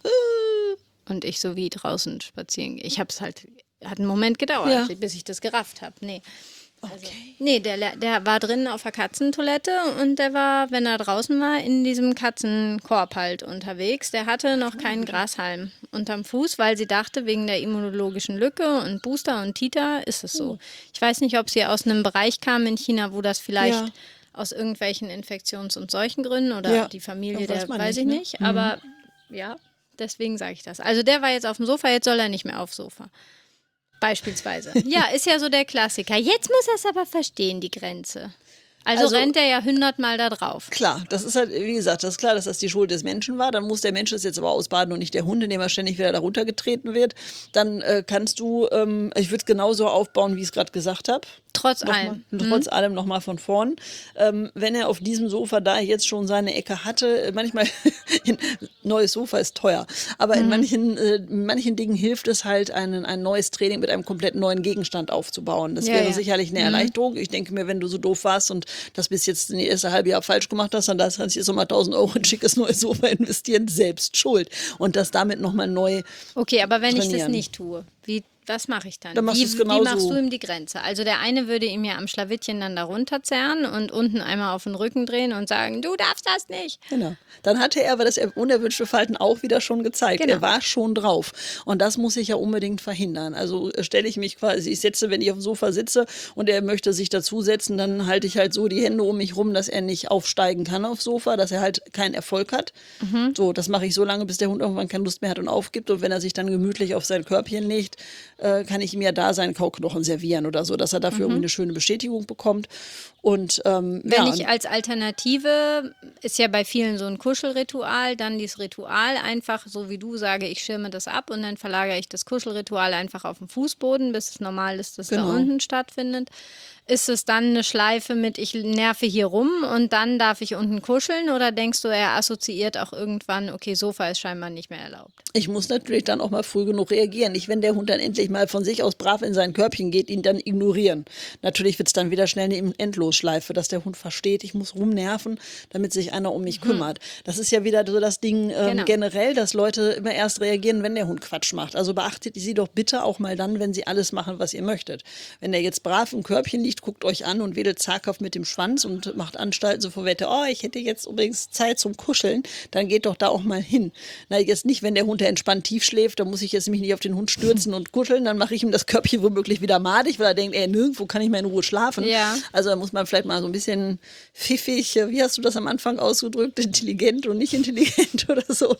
Speaker 2: Und ich so wie draußen spazieren gehen. Ich habe es halt, hat einen Moment gedauert,
Speaker 1: Ja.
Speaker 2: bis ich das gerafft habe. Nee.
Speaker 1: Okay.
Speaker 2: Nee, der, der war drin auf der Katzentoilette und der war, wenn er draußen war, in diesem Katzenkorb halt unterwegs. Der hatte noch keinen Grashalm unterm Fuß, weil sie dachte, wegen der immunologischen Lücke und Booster und Titer ist es so. Ich weiß nicht, ob sie aus einem Bereich kam in China, wo das vielleicht
Speaker 1: Ja.
Speaker 2: aus irgendwelchen Infektions- und Seuchengründen oder
Speaker 1: Ja.
Speaker 2: die Familie,
Speaker 1: Ja, weiß
Speaker 2: der
Speaker 1: man
Speaker 2: weiß
Speaker 1: nicht,
Speaker 2: ich
Speaker 1: ne?
Speaker 2: nicht. Aber ja, deswegen sage ich das. Also der war jetzt auf dem Sofa, jetzt soll er nicht mehr aufs Sofa. Beispielsweise. Ja, ist ja so der Klassiker. Jetzt muss er es aber verstehen, die Grenze. Also,
Speaker 1: Also-
Speaker 2: rennt er ja hundertmal da drauf.
Speaker 1: Klar, das ist halt, wie gesagt, das ist klar, dass das die Schuld des Menschen war. Dann muss der Mensch das jetzt aber ausbaden und nicht der Hund, indem er ständig wieder da runtergetreten wird. Dann äh, kannst du, ähm, ich würde es genauso aufbauen, wie ich es gerade gesagt habe.
Speaker 2: Trotz
Speaker 1: Nochmal,
Speaker 2: allem.
Speaker 1: trotz allem nochmal von vorn. Ähm, wenn er auf diesem Sofa da jetzt schon seine Ecke hatte, äh, manchmal, ein neues Sofa ist teuer, aber in manchen, äh, in manchen Dingen hilft es halt, einen, ein neues Training mit einem komplett neuen Gegenstand aufzubauen. Das
Speaker 2: Ja,
Speaker 1: wäre
Speaker 2: ja.
Speaker 1: sicherlich eine Erleichterung. Ich denke mir, wenn du so doof warst und das bis jetzt in die erste halbe Jahr falsch gemacht hast, dann kannst du jetzt nochmal tausend Euro in ein schickes neues Sofa investieren, selbst schuld. Und das damit nochmal neu.
Speaker 2: Okay, aber wenn ich das
Speaker 1: Trainieren.
Speaker 2: nicht tue, wie, was mache ich dann?
Speaker 1: Dann machst
Speaker 2: wie,
Speaker 1: du es
Speaker 2: wie
Speaker 1: genauso.
Speaker 2: machst du ihm die Grenze? Also der eine würde ihm ja am Schlawittchen dann da runterzerren und unten einmal auf den Rücken drehen und sagen, du darfst das nicht.
Speaker 1: Genau. Dann hatte er aber das unerwünschte Verhalten auch wieder schon gezeigt.
Speaker 2: Genau.
Speaker 1: Er war schon drauf. Und das muss ich ja unbedingt verhindern. Also äh, stelle ich mich quasi, ich setze, wenn ich auf dem Sofa sitze und er möchte sich dazusetzen, dann halte ich halt so die Hände um mich rum, dass er nicht aufsteigen kann aufs Sofa, dass er halt keinen Erfolg hat.
Speaker 2: Mhm.
Speaker 1: So, das mache ich so lange, bis der Hund irgendwann keine Lust mehr hat und aufgibt. Und wenn er sich dann gemütlich auf sein Körbchen legt, äh, kann ich ihm ja da seinen Kauknochen servieren oder so, dass er dafür irgendwie eine schöne Bestätigung bekommt. Und ähm,
Speaker 2: Wenn
Speaker 1: ja,
Speaker 2: ich als Alternative, ist ja bei vielen so ein Kuschelritual, dann dieses Ritual einfach, so wie du sage, ich schirme das ab und dann verlagere ich das Kuschelritual einfach auf den Fußboden, bis es normal ist, dass
Speaker 1: Genau.
Speaker 2: da unten stattfindet. Ist es dann eine Schleife mit, ich nerve hier rum und dann darf ich unten kuscheln oder denkst du, er assoziiert auch irgendwann, okay, Sofa ist scheinbar nicht mehr erlaubt?
Speaker 1: ich muss natürlich dann auch mal früh genug reagieren. Nicht, wenn der Hund dann endlich mal von sich aus brav in sein Körbchen geht, ihn dann ignorieren. Natürlich wird es dann wieder schnell eine Endlosschleife, dass der Hund versteht, ich muss rumnerven, damit sich einer um mich kümmert. Das ist ja wieder so das Ding ähm,
Speaker 2: Genau.
Speaker 1: generell, dass Leute immer erst reagieren, wenn der Hund Quatsch macht. Also beachtet sie doch bitte auch mal dann, wenn sie alles machen, was ihr möchtet. Wenn der jetzt brav im Körbchen liegt, guckt euch an und wedelt zaghaft mit dem Schwanz und macht Anstalten so vor Wette, oh, ich hätte jetzt übrigens Zeit zum Kuscheln, dann geht doch da auch mal hin. Na, jetzt nicht, wenn der Hund, der entspannt tief schläft, dann muss ich jetzt mich nicht auf den Hund stürzen und kuscheln, dann mache ich ihm das Körbchen womöglich wieder madig, weil er denkt, ey, nirgendwo kann ich mal in Ruhe schlafen.
Speaker 2: Ja.
Speaker 1: Also da muss man vielleicht mal so ein bisschen pfiffig, äh, wie hast du das am Anfang ausgedrückt, intelligent und nicht intelligent oder so.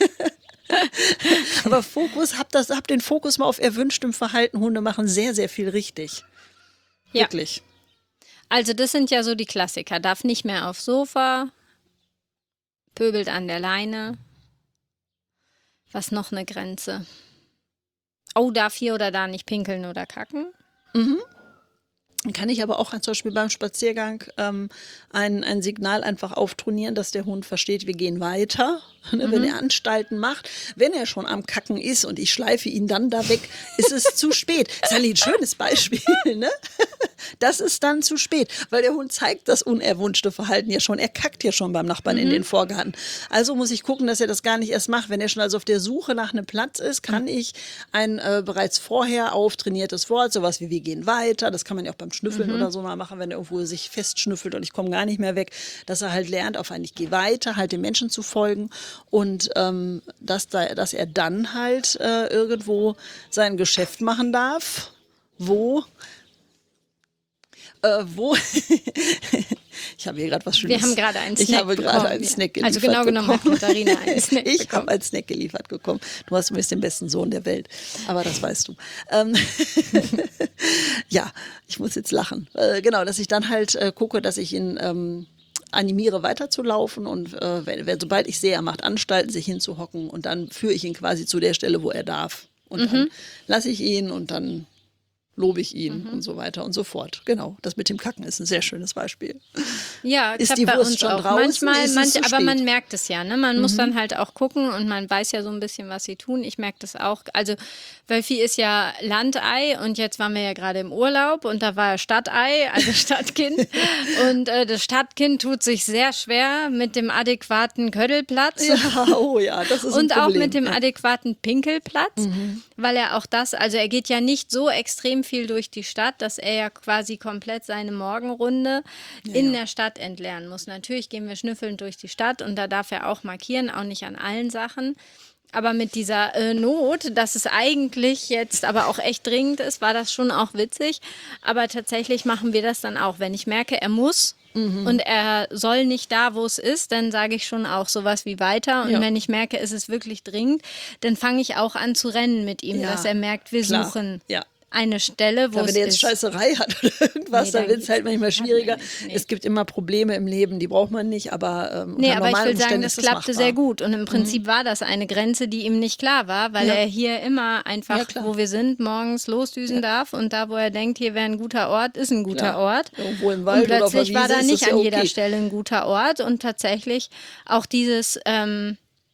Speaker 1: Aber Fokus, habt, das, habt den Fokus mal auf erwünschtem Verhalten. Hunde machen sehr, sehr viel richtig.
Speaker 2: Ja.
Speaker 1: Wirklich.
Speaker 2: Also das sind ja so die Klassiker. Darf nicht mehr aufs Sofa, pöbelt an der Leine. Was noch eine Grenze? Oh, darf hier oder da nicht pinkeln oder kacken?
Speaker 1: Dann kann ich aber auch zum Beispiel beim Spaziergang ähm, ein, ein Signal einfach auftrainieren, dass der Hund versteht, wir gehen weiter. Ne, wenn er Anstalten macht, wenn er schon am Kacken ist und ich schleife ihn dann da weg, ist es zu spät. Sally, ein schönes Beispiel, ne? Das ist dann zu spät, weil der Hund zeigt das unerwünschte Verhalten ja schon. Er kackt ja schon beim Nachbarn in den Vorgarten. Also muss ich gucken, dass er das gar nicht erst macht. Wenn er schon also auf der Suche nach einem Platz ist, kann ich ein äh, bereits vorher auftrainiertes Wort, sowas wie wir gehen weiter, das kann man ja auch beim Schnüffeln oder so mal machen, wenn er irgendwo sich festschnüffelt und ich komme gar nicht mehr weg, dass er halt lernt, auf ein ich gehe weiter, halt dem Menschen zu folgen und ähm, dass, da, dass er dann halt äh, irgendwo sein Geschäft machen darf, wo äh, wo Ich habe hier gerade was
Speaker 2: Wir
Speaker 1: Schönes.
Speaker 2: haben gerade einen
Speaker 1: Ich
Speaker 2: Snack
Speaker 1: habe gerade
Speaker 2: bekommen,
Speaker 1: einen
Speaker 2: ja.
Speaker 1: Snack geliefert
Speaker 2: Also genau genommen hat
Speaker 1: bekommen.
Speaker 2: Katharina einen Snack
Speaker 1: Ich
Speaker 2: bekommen.
Speaker 1: habe einen Snack geliefert bekommen. Du hast übrigens den besten Sohn der Welt, aber das weißt du. Ähm, ja, ich muss jetzt lachen. Äh, genau, dass ich dann halt äh, gucke, dass ich ihn ähm, animiere weiterzulaufen und äh, wenn, wenn, sobald ich sehe, er macht Anstalten, sich hinzuhocken und dann führe ich ihn quasi zu der Stelle, wo er darf. Und
Speaker 2: Mhm.
Speaker 1: dann lasse ich ihn und dann lobe ich ihn und so weiter und so fort. Genau, das mit dem Kacken ist ein sehr schönes Beispiel.
Speaker 2: Ja,
Speaker 1: Ist
Speaker 2: klappt
Speaker 1: die
Speaker 2: bei
Speaker 1: Wurst
Speaker 2: uns
Speaker 1: schon
Speaker 2: auch.
Speaker 1: draußen?
Speaker 2: Manchmal,
Speaker 1: Ist es
Speaker 2: manch,
Speaker 1: zu
Speaker 2: aber man
Speaker 1: spät?
Speaker 2: merkt es ja, ne? Man muss dann halt auch gucken und man weiß ja so ein bisschen, was sie tun. Ich merke das auch. Also Wölfi ist ja Landei und jetzt waren wir ja gerade im Urlaub und da war er Stadtei, also Stadtkind. Und äh, das Stadtkind tut sich sehr schwer mit dem adäquaten Köddelplatz.
Speaker 1: Ja, oh ja, das ist
Speaker 2: Und
Speaker 1: ein
Speaker 2: auch
Speaker 1: Problem.
Speaker 2: mit dem
Speaker 1: ja.
Speaker 2: adäquaten Pinkelplatz, weil er auch das, also er geht ja nicht so extrem viel durch die Stadt, dass er ja quasi komplett seine Morgenrunde in der Stadt entleeren muss. Natürlich gehen wir schnüffelnd durch die Stadt und da darf er auch markieren, auch nicht an allen Sachen. Aber mit dieser äh, Not, dass es eigentlich jetzt aber auch echt dringend ist, war das schon auch witzig. Aber tatsächlich machen wir das dann auch. Wenn ich merke, er muss und er soll nicht da, wo es ist, dann sage ich schon auch sowas wie weiter. Und
Speaker 1: Ja.
Speaker 2: wenn ich merke, es ist wirklich dringend, dann fange ich auch an zu rennen mit ihm,
Speaker 1: Ja,
Speaker 2: dass er merkt, wir
Speaker 1: klar.
Speaker 2: suchen
Speaker 1: Ja.
Speaker 2: eine Stelle, wo
Speaker 1: Klar,
Speaker 2: es
Speaker 1: wenn der jetzt
Speaker 2: ist.
Speaker 1: Scheißerei hat oder irgendwas,
Speaker 2: Nee,
Speaker 1: dann
Speaker 2: dann
Speaker 1: wird es halt manchmal
Speaker 2: hat man
Speaker 1: schwieriger.
Speaker 2: nicht, nee.
Speaker 1: Es gibt immer Probleme im Leben, die braucht man nicht, aber ähm,
Speaker 2: Nee,
Speaker 1: unter
Speaker 2: aber ich
Speaker 1: normalen
Speaker 2: will sagen,
Speaker 1: Umständen
Speaker 2: das
Speaker 1: ist das
Speaker 2: klappte
Speaker 1: machbar.
Speaker 2: sehr gut. Und im Prinzip war das eine Grenze, die ihm nicht klar war, weil
Speaker 1: Ja.
Speaker 2: er hier immer einfach,
Speaker 1: Ja, klar.
Speaker 2: wo wir sind, morgens losdüsen darf. Und da, wo er denkt, hier wäre ein guter Ort, ist ein guter
Speaker 1: Klar.
Speaker 2: Ort.
Speaker 1: Irgendwo im
Speaker 2: Und
Speaker 1: Wald oder auf der
Speaker 2: plötzlich war
Speaker 1: Wiese
Speaker 2: da
Speaker 1: ist
Speaker 2: nicht
Speaker 1: das ja
Speaker 2: an jeder
Speaker 1: okay.
Speaker 2: Stelle ein guter Ort. Und tatsächlich auch dieses... Ähm,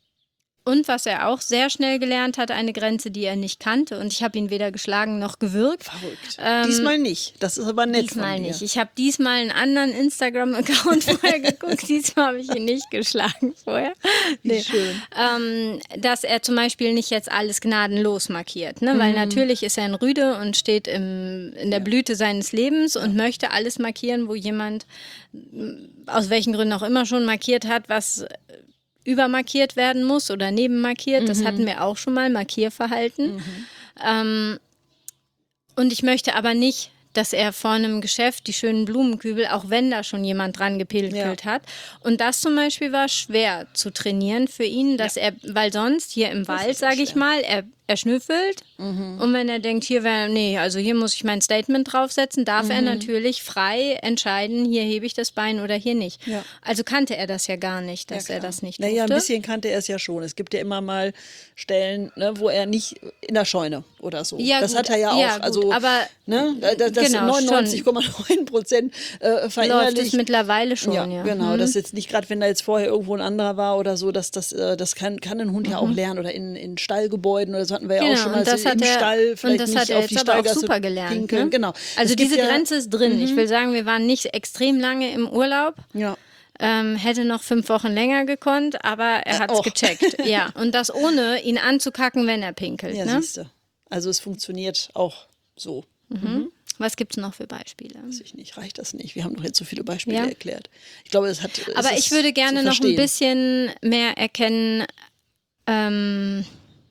Speaker 2: Und was er auch sehr schnell gelernt hat, eine Grenze, die er nicht kannte. Und ich habe ihn weder geschlagen noch gewürgt.
Speaker 1: Verrückt.
Speaker 2: Ähm,
Speaker 1: diesmal nicht. Das ist aber nett
Speaker 2: Diesmal
Speaker 1: von dir.
Speaker 2: nicht. Ich habe diesmal einen anderen Instagram-Account vorher geguckt. Diesmal habe ich ihn nicht geschlagen vorher.
Speaker 1: Wie schön.
Speaker 2: Ähm, dass er zum Beispiel nicht jetzt alles gnadenlos markiert. Ne? Weil natürlich ist er ein Rüde und steht im, in der Blüte seines Lebens und möchte alles markieren, wo jemand aus welchen Gründen auch immer schon markiert hat, was übermarkiert werden muss oder nebenmarkiert. Das hatten wir auch schon mal, Markierverhalten. Ähm, und ich möchte aber nicht, dass er vor einem Geschäft die schönen Blumenkübel, auch wenn da schon jemand dran gepilkelt
Speaker 1: Ja.
Speaker 2: hat. Und das zum Beispiel war schwer zu trainieren für ihn, dass er, weil sonst hier im Wald,
Speaker 1: ist sehr
Speaker 2: sage ich
Speaker 1: schwer.
Speaker 2: mal, er, er schnüffelt. Und wenn er denkt, hier wäre, nee, also hier muss ich mein Statement draufsetzen, darf er natürlich frei entscheiden, hier hebe ich das Bein oder hier nicht.
Speaker 1: Ja.
Speaker 2: Also kannte er das ja gar nicht, dass
Speaker 1: Ja,
Speaker 2: er
Speaker 1: klar.
Speaker 2: das nicht durfte.
Speaker 1: Naja, ein bisschen kannte er es ja schon. Es gibt ja immer mal Stellen, ne, wo er nicht in der Scheune oder so.
Speaker 2: Ja,
Speaker 1: das
Speaker 2: gut.
Speaker 1: hat er ja auch.
Speaker 2: Ja, gut,
Speaker 1: also,
Speaker 2: aber
Speaker 1: ne, das das
Speaker 2: genau,
Speaker 1: neunundneunzig Komma neun Prozent äh,
Speaker 2: läuft es
Speaker 1: verinnerlicht.
Speaker 2: mittlerweile schon,
Speaker 1: Ja,
Speaker 2: ja.
Speaker 1: genau.
Speaker 2: Mhm.
Speaker 1: Das ist jetzt nicht gerade, wenn da jetzt vorher irgendwo ein anderer war oder so, dass das, äh, das kann, kann ein Hund ja auch lernen oder in, in Stallgebäuden oder so hatten wir ja
Speaker 2: Genau,
Speaker 1: auch schon mal
Speaker 2: und das
Speaker 1: so
Speaker 2: hat
Speaker 1: im
Speaker 2: er,
Speaker 1: Stall vielleicht
Speaker 2: und das
Speaker 1: nicht
Speaker 2: hat er
Speaker 1: auf die
Speaker 2: jetzt aber auch
Speaker 1: Stallgasse
Speaker 2: super gelernt.
Speaker 1: pinkeln.
Speaker 2: Ne?
Speaker 1: Genau.
Speaker 2: Also
Speaker 1: Es gibt
Speaker 2: diese
Speaker 1: ja,
Speaker 2: Grenze ist drin. Ich will sagen, wir waren nicht extrem lange im Urlaub.
Speaker 1: Ja.
Speaker 2: Ähm, hätte noch fünf Wochen länger gekonnt, aber er hat es
Speaker 1: och.
Speaker 2: gecheckt. Ja, und das ohne ihn anzukacken, wenn er pinkelt.
Speaker 1: Ja,
Speaker 2: ne?
Speaker 1: siehst du. Also es funktioniert auch so.
Speaker 2: Was gibt es noch für Beispiele?
Speaker 1: Weiß ich nicht, reicht das nicht? Wir haben doch jetzt so viele Beispiele
Speaker 2: Ja.
Speaker 1: erklärt. Ich glaube, es hat. es
Speaker 2: Aber
Speaker 1: ist
Speaker 2: ich würde gerne
Speaker 1: zu
Speaker 2: noch ein
Speaker 1: verstehen.
Speaker 2: bisschen mehr erkennen, ähm,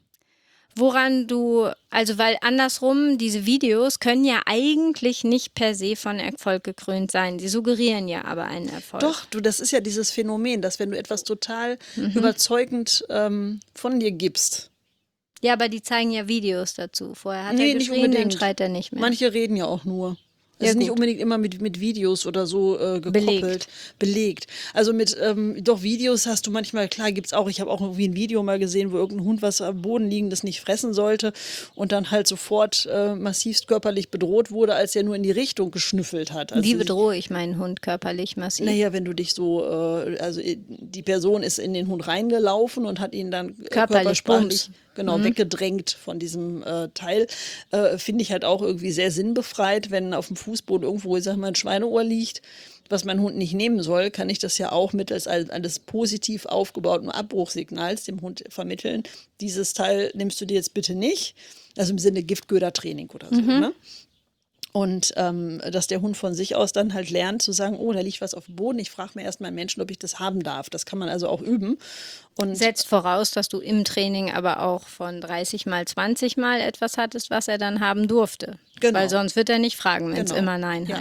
Speaker 2: woran du, also weil andersrum, diese Videos können ja eigentlich nicht per se von Erfolg gekrönt sein. Sie suggerieren ja aber einen Erfolg.
Speaker 1: Doch, du, das ist ja dieses Phänomen, dass wenn du etwas total
Speaker 2: Mhm.
Speaker 1: überzeugend ähm, von dir gibst.
Speaker 2: Ja, aber die zeigen ja Videos dazu. Vorher hat
Speaker 1: Nee,
Speaker 2: er
Speaker 1: nicht
Speaker 2: geschrien, dann
Speaker 1: unbedingt.
Speaker 2: schreit er nicht mehr.
Speaker 1: Manche reden ja auch nur. Es
Speaker 2: Ja,
Speaker 1: ist nicht
Speaker 2: gut.
Speaker 1: unbedingt immer mit, mit Videos oder so äh, gekoppelt.
Speaker 2: Belegt.
Speaker 1: Belegt. Also mit, ähm, doch Videos hast du manchmal, klar gibt's auch, ich habe auch irgendwie ein Video mal gesehen, wo irgendein Hund was am Boden liegendes nicht fressen sollte und dann halt sofort äh, massivst körperlich bedroht wurde, als er nur in die Richtung geschnüffelt hat. Also
Speaker 2: Wie bedrohe ich meinen Hund körperlich massiv?
Speaker 1: Naja, wenn du dich so, äh, also äh, die Person ist in den Hund reingelaufen und hat ihn dann äh,
Speaker 2: Körperlich,
Speaker 1: körpersprachlich
Speaker 2: Bums.
Speaker 1: genau weggedrängt von diesem äh, Teil, äh, finde ich halt auch irgendwie sehr sinnbefreit, wenn auf dem Fußboden irgendwo, ich sag mal, ein Schweineohr liegt, was mein Hund nicht nehmen soll, kann ich das ja auch mittels eines positiv aufgebauten Abbruchsignals dem Hund vermitteln. Dieses Teil nimmst du dir jetzt bitte nicht, also im Sinne Giftködertraining oder so, ne? Und ähm, dass der Hund von sich aus dann halt lernt zu sagen, oh, da liegt was auf dem Boden, ich frage mir erst mal einen Menschen, ob ich das haben darf. Das kann man also auch üben. Und
Speaker 2: Setzt voraus, dass du im Training aber auch von dreißig mal zwanzig mal etwas hattest, was er dann haben durfte.
Speaker 1: Genau.
Speaker 2: Weil sonst wird er nicht fragen, wenn es
Speaker 1: Genau.
Speaker 2: immer Nein
Speaker 1: Ja.
Speaker 2: heißt.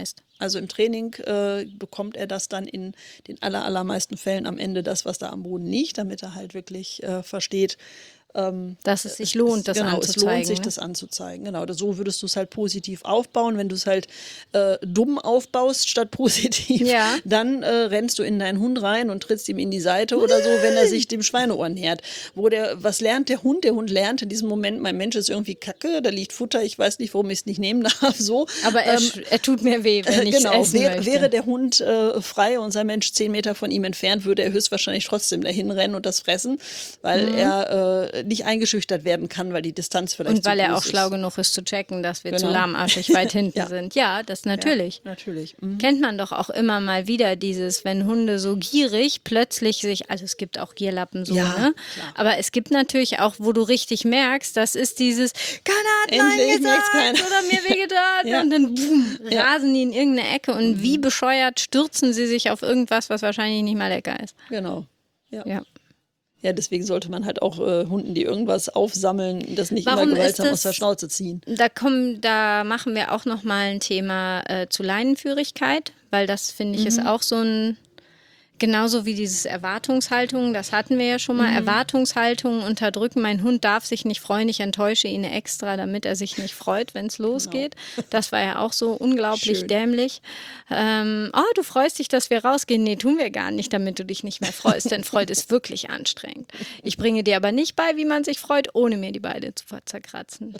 Speaker 1: Also im Training äh, bekommt er das dann in den aller, allermeisten Fällen am Ende das, was da am Boden liegt, damit er halt wirklich äh, versteht, ähm,
Speaker 2: Dass es sich lohnt, das
Speaker 1: genau, es
Speaker 2: anzuzeigen.
Speaker 1: lohnt sich,
Speaker 2: ne?
Speaker 1: das anzuzeigen. Genau, so würdest du es halt positiv aufbauen. Wenn du es halt äh, dumm aufbaust statt positiv,
Speaker 2: Ja.
Speaker 1: dann äh, rennst du in deinen Hund rein und trittst ihm in die Seite oder so, wenn er sich dem Schweineohr nähert. Wo der, was lernt der Hund? Der Hund lernt in diesem Moment, mein Mensch ist irgendwie kacke, da liegt Futter, ich weiß nicht, warum ich es nicht nehmen darf. So.
Speaker 2: Aber er,
Speaker 1: Ähm,
Speaker 2: sch- er tut mir weh, wenn ich
Speaker 1: genau,
Speaker 2: essen
Speaker 1: wäre,
Speaker 2: möchte.
Speaker 1: wäre der Hund äh, frei und sein Mensch zehn Meter von ihm entfernt, würde er höchstwahrscheinlich trotzdem dahin rennen und das fressen, weil
Speaker 2: Mhm.
Speaker 1: er äh, nicht eingeschüchtert werden kann, weil die Distanz vielleicht
Speaker 2: Und weil
Speaker 1: zu
Speaker 2: er
Speaker 1: groß
Speaker 2: auch schlau
Speaker 1: ist.
Speaker 2: genug ist zu checken, dass wir zu
Speaker 1: Genau.
Speaker 2: lahmarschig weit hinten
Speaker 1: Ja.
Speaker 2: sind. Ja, das natürlich.
Speaker 1: Ja, natürlich. Mhm.
Speaker 2: Kennt man doch auch immer mal wieder dieses, wenn Hunde so gierig plötzlich sich, also es gibt auch Gierlappen so,
Speaker 1: Ja,
Speaker 2: ne?
Speaker 1: klar.
Speaker 2: Aber es gibt natürlich auch, wo du richtig merkst, das ist dieses, keiner hat
Speaker 1: Endlich
Speaker 2: Nein
Speaker 1: merkt's
Speaker 2: gesagt
Speaker 1: keiner.
Speaker 2: oder mir wehgetan
Speaker 1: Ja.
Speaker 2: und dann boom,
Speaker 1: Ja.
Speaker 2: rasen die in irgendeine Ecke und wie bescheuert stürzen sie sich auf irgendwas, was wahrscheinlich nicht mal lecker ist.
Speaker 1: Genau. Ja.
Speaker 2: Ja.
Speaker 1: Ja, deswegen sollte man halt auch äh, Hunden, die irgendwas aufsammeln, das nicht
Speaker 2: Warum
Speaker 1: immer
Speaker 2: ist
Speaker 1: gewaltsam
Speaker 2: das-
Speaker 1: aus der Schnauze ziehen.
Speaker 2: Da kommen, da machen wir auch noch mal ein Thema äh, zu Leinenführigkeit, weil das finde ich ist auch so ein, genauso wie dieses Erwartungshaltung, das hatten wir ja schon mal, Erwartungshaltung unterdrücken. Mein Hund darf sich nicht freuen, ich enttäusche ihn extra, damit er sich nicht freut, wenn es losgeht. Das war ja auch so unglaublich
Speaker 1: Schön.
Speaker 2: dämlich. Ähm, oh, du freust dich, dass wir rausgehen. Nee, tun wir gar nicht, damit du dich nicht mehr freust, denn Freude ist wirklich anstrengend. Ich bringe dir aber nicht bei, wie man sich freut, ohne mir die Beine zu zerkratzen.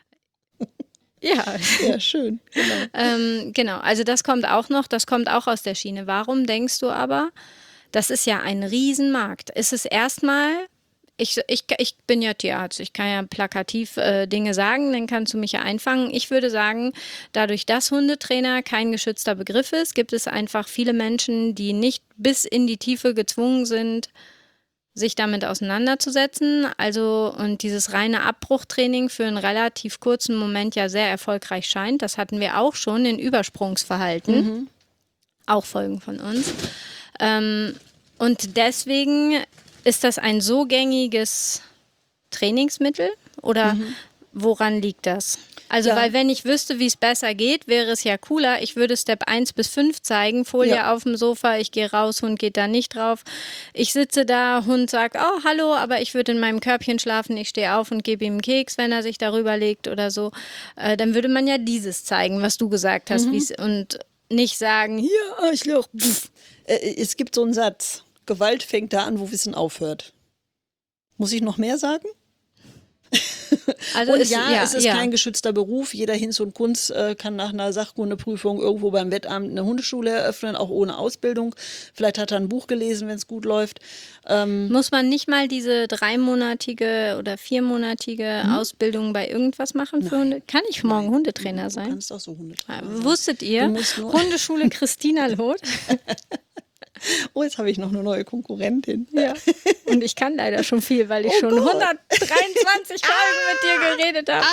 Speaker 2: Ja,
Speaker 1: Ja, schön. Genau.
Speaker 2: ähm, genau, also das kommt auch noch, das kommt auch aus der Schiene. Warum denkst du aber, das ist ja ein Riesenmarkt. Ist es erstmal, ich, ich, ich bin ja Tierarzt, ich kann ja plakativ äh, Dinge sagen, dann kannst du mich ja einfangen. Ich würde sagen, dadurch, dass Hundetrainer kein geschützter Begriff ist, gibt es einfach viele Menschen, die nicht bis in die Tiefe gezwungen sind, sich damit auseinanderzusetzen. Also, und dieses reine Abbruchtraining für einen relativ kurzen Moment ja sehr erfolgreich scheint. Das hatten wir auch schon in Übersprungsverhalten. Auch Folgen von uns. Ähm, und deswegen ist das ein so gängiges Trainingsmittel oder woran liegt das? Also,
Speaker 1: Ja.
Speaker 2: weil wenn ich wüsste, wie es besser geht, wäre es ja cooler. Ich würde Step eins bis fünf zeigen, Folie
Speaker 1: Ja.
Speaker 2: auf dem Sofa, ich gehe raus, Hund geht da nicht drauf. Ich sitze da, Hund sagt, oh, hallo, aber ich würde in meinem Körbchen schlafen, ich stehe auf und gebe ihm einen Keks, wenn er sich darüber legt oder so. Äh, dann würde man ja dieses zeigen, was du gesagt hast, wie's, und nicht sagen, hier, Arschloch. Pff.
Speaker 1: Äh, es gibt so einen Satz, Gewalt fängt da an, wo Wissen aufhört. Muss ich noch mehr sagen?
Speaker 2: Also
Speaker 1: Und
Speaker 2: ist,
Speaker 1: ja,
Speaker 2: ja,
Speaker 1: es ist
Speaker 2: ja.
Speaker 1: kein geschützter Beruf. Jeder Hinz und Kunz äh, kann nach einer Sachkundeprüfung irgendwo beim Wettamt eine Hundeschule eröffnen, auch ohne Ausbildung. Vielleicht hat er ein Buch gelesen, wenn es gut läuft. Ähm,
Speaker 2: Muss man nicht mal diese dreimonatige oder viermonatige Ausbildung bei irgendwas machen für Hunde? Kann ich morgen Hundetrainer
Speaker 1: du
Speaker 2: sein?
Speaker 1: kannst auch so Hundetrainer sein.
Speaker 2: Wusstet ihr?
Speaker 1: Du musst nur-
Speaker 2: Hundeschule Christina Loth.
Speaker 1: Oh, jetzt habe ich noch eine neue Konkurrentin.
Speaker 2: Ja. Und ich kann leider schon viel, weil ich
Speaker 1: Oh
Speaker 2: schon
Speaker 1: Gott.
Speaker 2: hundertdreiundzwanzig Folgen mit dir geredet habe.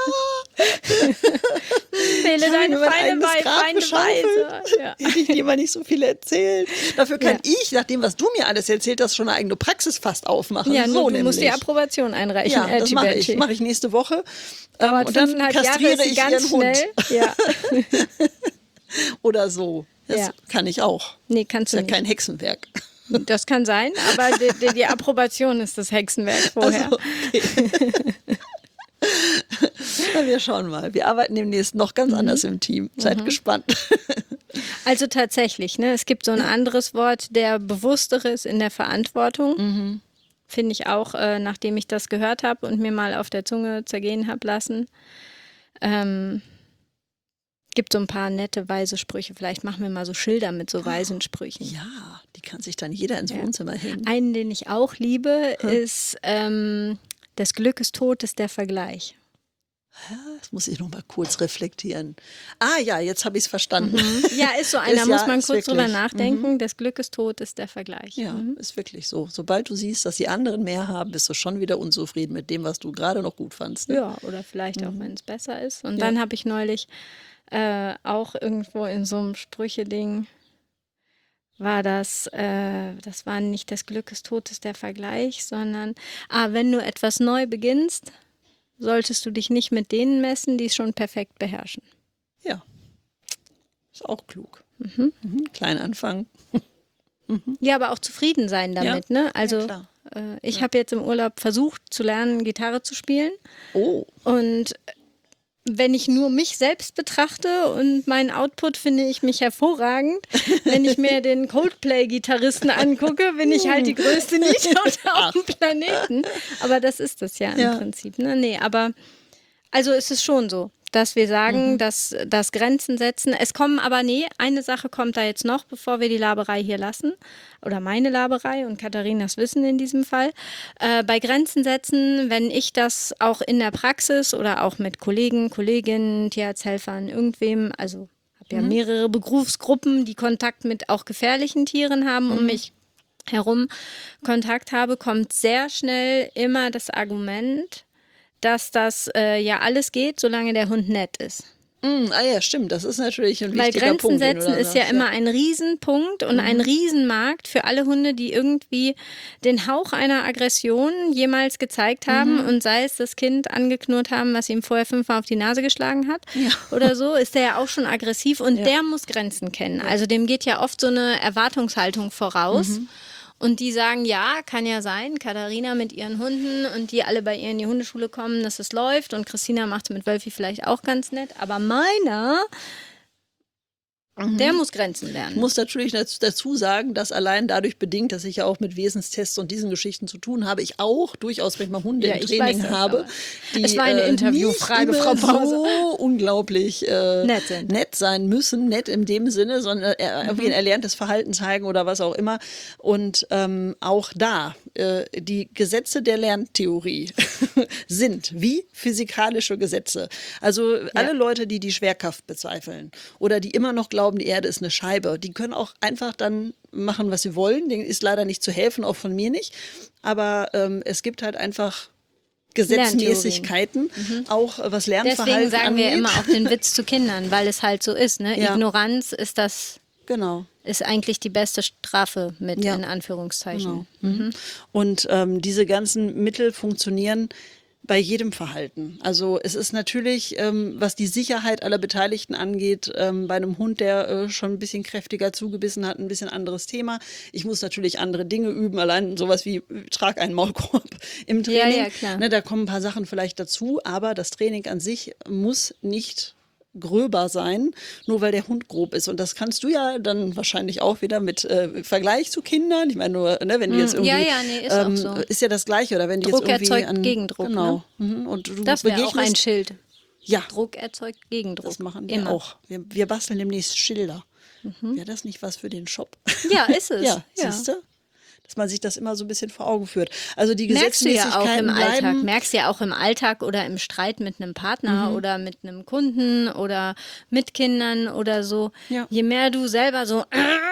Speaker 2: Wähle
Speaker 1: Ich habe
Speaker 2: deine
Speaker 1: mir mein
Speaker 2: feine
Speaker 1: eigenes
Speaker 2: Wei-
Speaker 1: Grab
Speaker 2: feine Weise. Ja.
Speaker 1: Hätte ich dir mal nicht so viel erzählt. Dafür kann
Speaker 2: Ja.
Speaker 1: ich, nach dem, was du mir alles erzählt hast, schon eine eigene Praxis fast aufmachen.
Speaker 2: Ja,
Speaker 1: so
Speaker 2: nur du
Speaker 1: nämlich.
Speaker 2: musst die Approbation einreichen.
Speaker 1: Ja, das
Speaker 2: Edgy
Speaker 1: mache
Speaker 2: Badgy.
Speaker 1: ich. Mache ich nächste Woche. Ähm,
Speaker 2: Dauert
Speaker 1: und dann
Speaker 2: fünfeinhalb Jahre,
Speaker 1: kastriere
Speaker 2: ist sie
Speaker 1: ich
Speaker 2: ganz
Speaker 1: ihren
Speaker 2: schnell.
Speaker 1: Hund.
Speaker 2: Ja.
Speaker 1: Oder so. Das
Speaker 2: Ja.
Speaker 1: kann ich auch.
Speaker 2: Nee, kannst
Speaker 1: Ist
Speaker 2: du
Speaker 1: ja
Speaker 2: nicht.
Speaker 1: kein Hexenwerk.
Speaker 2: Das kann sein, aber die, die, die Approbation ist das Hexenwerk vorher.
Speaker 1: Also, okay. Na, wir schauen mal. Wir arbeiten demnächst noch ganz anders im Team. Seid gespannt.
Speaker 2: Also tatsächlich, ne? Es gibt so ein anderes Wort, der bewusstere ist in der Verantwortung. Finde ich auch, äh, nachdem ich das gehört habe und mir mal auf der Zunge zergehen habe lassen. Ähm, gibt so ein paar nette, weise Sprüche. Vielleicht machen wir mal so Schilder mit so weisen Sprüchen.
Speaker 1: Ja, die kann sich dann jeder ins
Speaker 2: Ja.
Speaker 1: Wohnzimmer hängen.
Speaker 2: Einen, den ich auch liebe, ist ähm, das Glück ist tot, ist der Vergleich.
Speaker 1: Das muss ich noch mal kurz reflektieren. Ah ja, jetzt habe ich es verstanden.
Speaker 2: Ja, ist so einer,
Speaker 1: Ist
Speaker 2: muss
Speaker 1: ja-
Speaker 2: man
Speaker 1: ist
Speaker 2: kurz drüber
Speaker 1: wirklich.
Speaker 2: nachdenken. Das Glück ist tot, ist der Vergleich.
Speaker 1: Ja,
Speaker 2: Mhm.
Speaker 1: ist wirklich so. Sobald du siehst, dass die anderen mehr haben, bist du schon wieder unzufrieden mit dem, was du gerade noch gut fandst. Ne?
Speaker 2: Ja, oder vielleicht auch, wenn es besser ist. Und
Speaker 1: Ja.
Speaker 2: dann habe ich neulich äh, auch irgendwo in so einem Sprüche-Ding war das, äh, das war nicht das Glück ist tot, ist der Vergleich, sondern, ah, wenn du etwas neu beginnst, solltest du dich nicht mit denen messen, die es schon perfekt beherrschen.
Speaker 1: Ja. Ist auch klug. Mhm. Mhm. Klein anfangen.
Speaker 2: Ja, aber auch zufrieden sein damit,
Speaker 1: ja.
Speaker 2: ne? Also
Speaker 1: ja,
Speaker 2: äh, ich
Speaker 1: ja.
Speaker 2: habe jetzt im Urlaub versucht zu lernen, Gitarre zu spielen.
Speaker 1: Oh.
Speaker 2: Und wenn ich nur mich selbst betrachte und meinen Output, finde ich mich hervorragend. Wenn ich mir den Coldplay-Gitarristen angucke, bin ich halt die größte Niete auf dem Planeten. Aber das ist das ja im
Speaker 1: ja.
Speaker 2: Prinzip. Ne? Nee, aber also ist es schon so, dass wir sagen, mhm. dass, dass Grenzen setzen. Es kommen aber, nee, eine Sache kommt da jetzt noch, bevor wir die Laberei hier lassen. Oder meine Laberei und Katharinas Wissen in diesem Fall. Äh, bei Grenzen setzen, wenn ich das auch in der Praxis oder auch mit Kollegen, Kolleginnen, Tierarzthelfern, irgendwem, also habe ja mhm. mehrere Berufsgruppen, die Kontakt mit auch gefährlichen Tieren haben, mhm. um mich herum Kontakt habe, kommt sehr schnell immer das Argument, dass das äh, ja alles geht, solange der Hund nett ist.
Speaker 1: Mm, ah ja, stimmt. Das ist natürlich ein
Speaker 2: Weil
Speaker 1: wichtiger
Speaker 2: Grenzen
Speaker 1: Punkt.
Speaker 2: Weil Grenzen setzen ist ja, ja immer ein Riesenpunkt und mhm. ein Riesenmarkt für alle Hunde, die irgendwie den Hauch einer Aggression jemals gezeigt haben mhm. und sei es das Kind angeknurrt haben, was ihm vorher fünfmal auf die Nase geschlagen hat ja. oder so, ist der ja auch schon aggressiv und ja. der muss Grenzen kennen. Ja. Also dem geht ja oft so eine Erwartungshaltung voraus. Mhm. Und die sagen, ja, kann ja sein, Katharina mit ihren Hunden und die alle bei ihr in die Hundeschule kommen, dass es läuft. Und Christina macht es mit Wölfi vielleicht auch ganz nett. Aber meiner, mhm. der muss Grenzen lernen.
Speaker 1: Ich muss natürlich dazu sagen, dass allein dadurch bedingt, dass ich ja auch mit Wesenstests und diesen Geschichten zu tun habe, ich auch durchaus manchmal Hunde ja, im Training habe, die
Speaker 2: es war eine
Speaker 1: äh,
Speaker 2: Interviewfrage, Frau Pause.
Speaker 1: so unglaublich äh, nett, nett sein müssen, nett in dem Sinne, sondern äh, irgendwie mhm. ein erlerntes Verhalten zeigen oder was auch immer. Und ähm, auch da, äh, die Gesetze der Lerntheorie sind wie physikalische Gesetze. Also ja. alle Leute, die die Schwerkraft bezweifeln oder die immer noch glauben, die Erde ist eine Scheibe. Die können auch einfach dann machen, was sie wollen. Denen ist leider nicht zu helfen, auch von mir nicht. Aber ähm, es gibt halt einfach Gesetzmäßigkeiten, mhm. auch was Lernverhalten
Speaker 2: Deswegen sagen
Speaker 1: angeht.
Speaker 2: wir immer auch den Witz zu Kindern, weil es halt so ist. Ne?
Speaker 1: Ja.
Speaker 2: Ignoranz ist das...
Speaker 1: Genau.
Speaker 2: Ist eigentlich die beste Strafe mit, ja. in Anführungszeichen.
Speaker 1: Genau. Mhm. Und ähm, diese ganzen Mittel funktionieren bei jedem Verhalten. Also es ist natürlich, ähm, was die Sicherheit aller Beteiligten angeht, ähm, bei einem Hund, der äh, schon ein bisschen kräftiger zugebissen hat, ein bisschen anderes Thema. Ich muss natürlich andere Dinge üben, allein sowas wie, trag einen Maulkorb im Training.
Speaker 2: Ja, ja, klar.
Speaker 1: Ne, da kommen ein paar Sachen vielleicht dazu, aber das Training an sich muss nicht gröber sein, nur weil der Hund grob ist. Und das kannst du ja dann wahrscheinlich auch wieder mit äh, Vergleich zu Kindern. Ich meine nur, ne, wenn die jetzt irgendwie...
Speaker 2: Ja, ja, nee, ist
Speaker 1: ähm,
Speaker 2: auch so.
Speaker 1: Ist ja das Gleiche. Oder wenn die
Speaker 2: Druck
Speaker 1: jetzt irgendwie
Speaker 2: erzeugt
Speaker 1: an,
Speaker 2: Gegendruck.
Speaker 1: Genau.
Speaker 2: Ne?
Speaker 1: Mhm. Und du
Speaker 2: das wäre auch ein
Speaker 1: begegnest-
Speaker 2: Schild.
Speaker 1: Ja.
Speaker 2: Druck erzeugt Gegendruck.
Speaker 1: Das machen wir
Speaker 2: Immer.
Speaker 1: auch. Wir, wir basteln demnächst Schilder. Mhm. Wäre das nicht was für den Shop?
Speaker 2: Ja, ist es.
Speaker 1: Ja,
Speaker 2: ja.
Speaker 1: siehst du? Dass man sich das immer so ein bisschen vor Augen führt. Also die
Speaker 2: Merkst du ja auch
Speaker 1: Gesetzmäßigkeiten
Speaker 2: im Alltag.
Speaker 1: bleiben.
Speaker 2: Merkst ja auch im Alltag oder im Streit mit einem Partner
Speaker 1: Mhm.
Speaker 2: oder mit einem Kunden oder mit Kindern oder so.
Speaker 1: Ja.
Speaker 2: Je mehr du selber so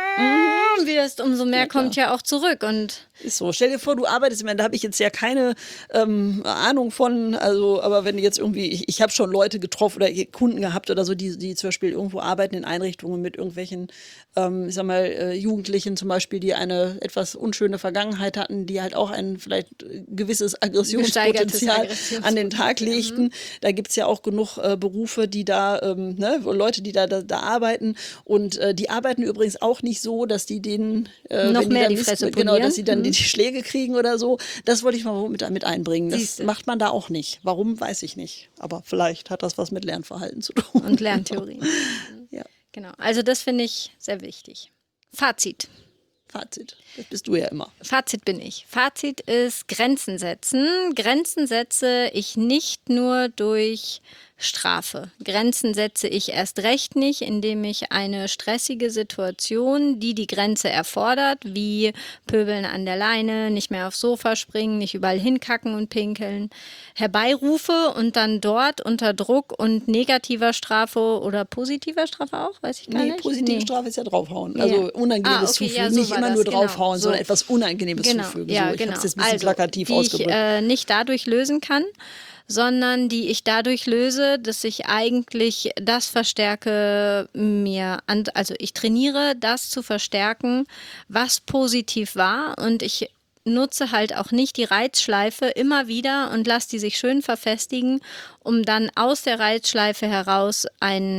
Speaker 2: mhm. wirst, umso mehr
Speaker 1: Ja, klar.
Speaker 2: kommt ja auch zurück. Und
Speaker 1: Ist so. Stell dir vor, du arbeitest, ich meine, da habe ich jetzt ja keine ähm, Ahnung von, also, aber wenn du jetzt irgendwie, ich, ich habe schon Leute getroffen oder Kunden gehabt oder so, die, die zum Beispiel irgendwo arbeiten in Einrichtungen mit irgendwelchen, ähm, ich sag mal, äh, Jugendlichen zum Beispiel, die eine etwas unschöne Vergangenheit hatten, die halt auch ein vielleicht äh, gewisses Aggressionspotenzial
Speaker 2: Aggressionspotenzial.
Speaker 1: an den Tag legten. Mhm. Da gibt's ja auch genug äh, Berufe, die da, ähm, ne, wo Leute, die da, da, da arbeiten und äh, die arbeiten übrigens auch nicht so, dass die denen äh,
Speaker 2: Noch
Speaker 1: wenn die
Speaker 2: mehr
Speaker 1: dann
Speaker 2: die
Speaker 1: wissen,
Speaker 2: Fresse
Speaker 1: genau,
Speaker 2: polieren.
Speaker 1: dass sie dann
Speaker 2: Mhm.
Speaker 1: die Schläge kriegen oder so. Das wollte ich mal mit, mit einbringen. Das
Speaker 2: Siehste.
Speaker 1: macht man da auch nicht. Warum, weiß ich nicht. Aber vielleicht hat das was mit Lernverhalten zu tun.
Speaker 2: Und Lerntheorien.
Speaker 1: Ja.
Speaker 2: Genau. Also das finde ich sehr wichtig. Fazit.
Speaker 1: Fazit. Das bist du ja immer.
Speaker 2: Fazit bin ich. Fazit ist Grenzen setzen. Grenzen setze ich nicht nur durch Strafe. Grenzen setze ich erst recht nicht, indem ich eine stressige Situation, die die Grenze erfordert, wie Pöbeln an der Leine, nicht mehr aufs Sofa springen, nicht überall hinkacken und pinkeln, herbeirufe und dann dort unter Druck und negativer Strafe oder positiver Strafe auch, weiß ich gar
Speaker 1: Nee,
Speaker 2: nicht.
Speaker 1: positive
Speaker 2: Nee.
Speaker 1: Strafe ist ja draufhauen.
Speaker 2: Ja.
Speaker 1: Also Unangenehmes
Speaker 2: Ah, okay,
Speaker 1: zufügen.
Speaker 2: ja, so
Speaker 1: nicht
Speaker 2: war
Speaker 1: immer
Speaker 2: das,
Speaker 1: nur
Speaker 2: genau.
Speaker 1: draufhauen,
Speaker 2: So.
Speaker 1: sondern etwas Unangenehmes
Speaker 2: Genau,
Speaker 1: zufügen.
Speaker 2: ja,
Speaker 1: so, ich
Speaker 2: genau.
Speaker 1: habe es jetzt ein bisschen
Speaker 2: also,
Speaker 1: plakativ
Speaker 2: die
Speaker 1: ausgedrückt.
Speaker 2: ich äh, nicht dadurch lösen kann, sondern die ich dadurch löse, dass ich eigentlich das verstärke mir, an, also ich trainiere das zu verstärken, was positiv war und ich nutze halt auch nicht die Reizschleife immer wieder und lasse die sich schön verfestigen, um dann aus der Reizschleife heraus einen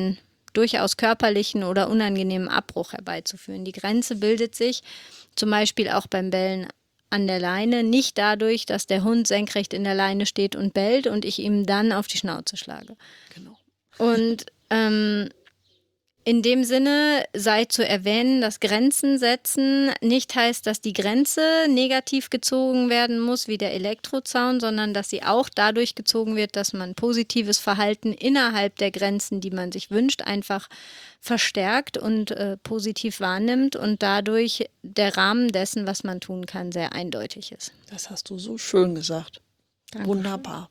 Speaker 2: durchaus körperlichen oder unangenehmen Abbruch herbeizuführen. Die Grenze bildet sich zum Beispiel auch beim Bellen an der Leine nicht dadurch, dass der Hund senkrecht in der Leine steht und bellt und ich ihm dann auf die Schnauze schlage.
Speaker 1: Genau.
Speaker 2: Und ähm, in dem Sinne sei zu erwähnen, dass Grenzen setzen nicht heißt, dass die Grenze negativ gezogen werden muss, wie der Elektrozaun, sondern dass sie auch dadurch gezogen wird, dass man positives Verhalten innerhalb der Grenzen, die man sich wünscht, einfach verstärkt und äh, positiv wahrnimmt und dadurch der Rahmen dessen, was man tun kann, sehr eindeutig ist.
Speaker 1: Das hast du so schön gesagt.
Speaker 2: Danke.
Speaker 1: Wunderbar.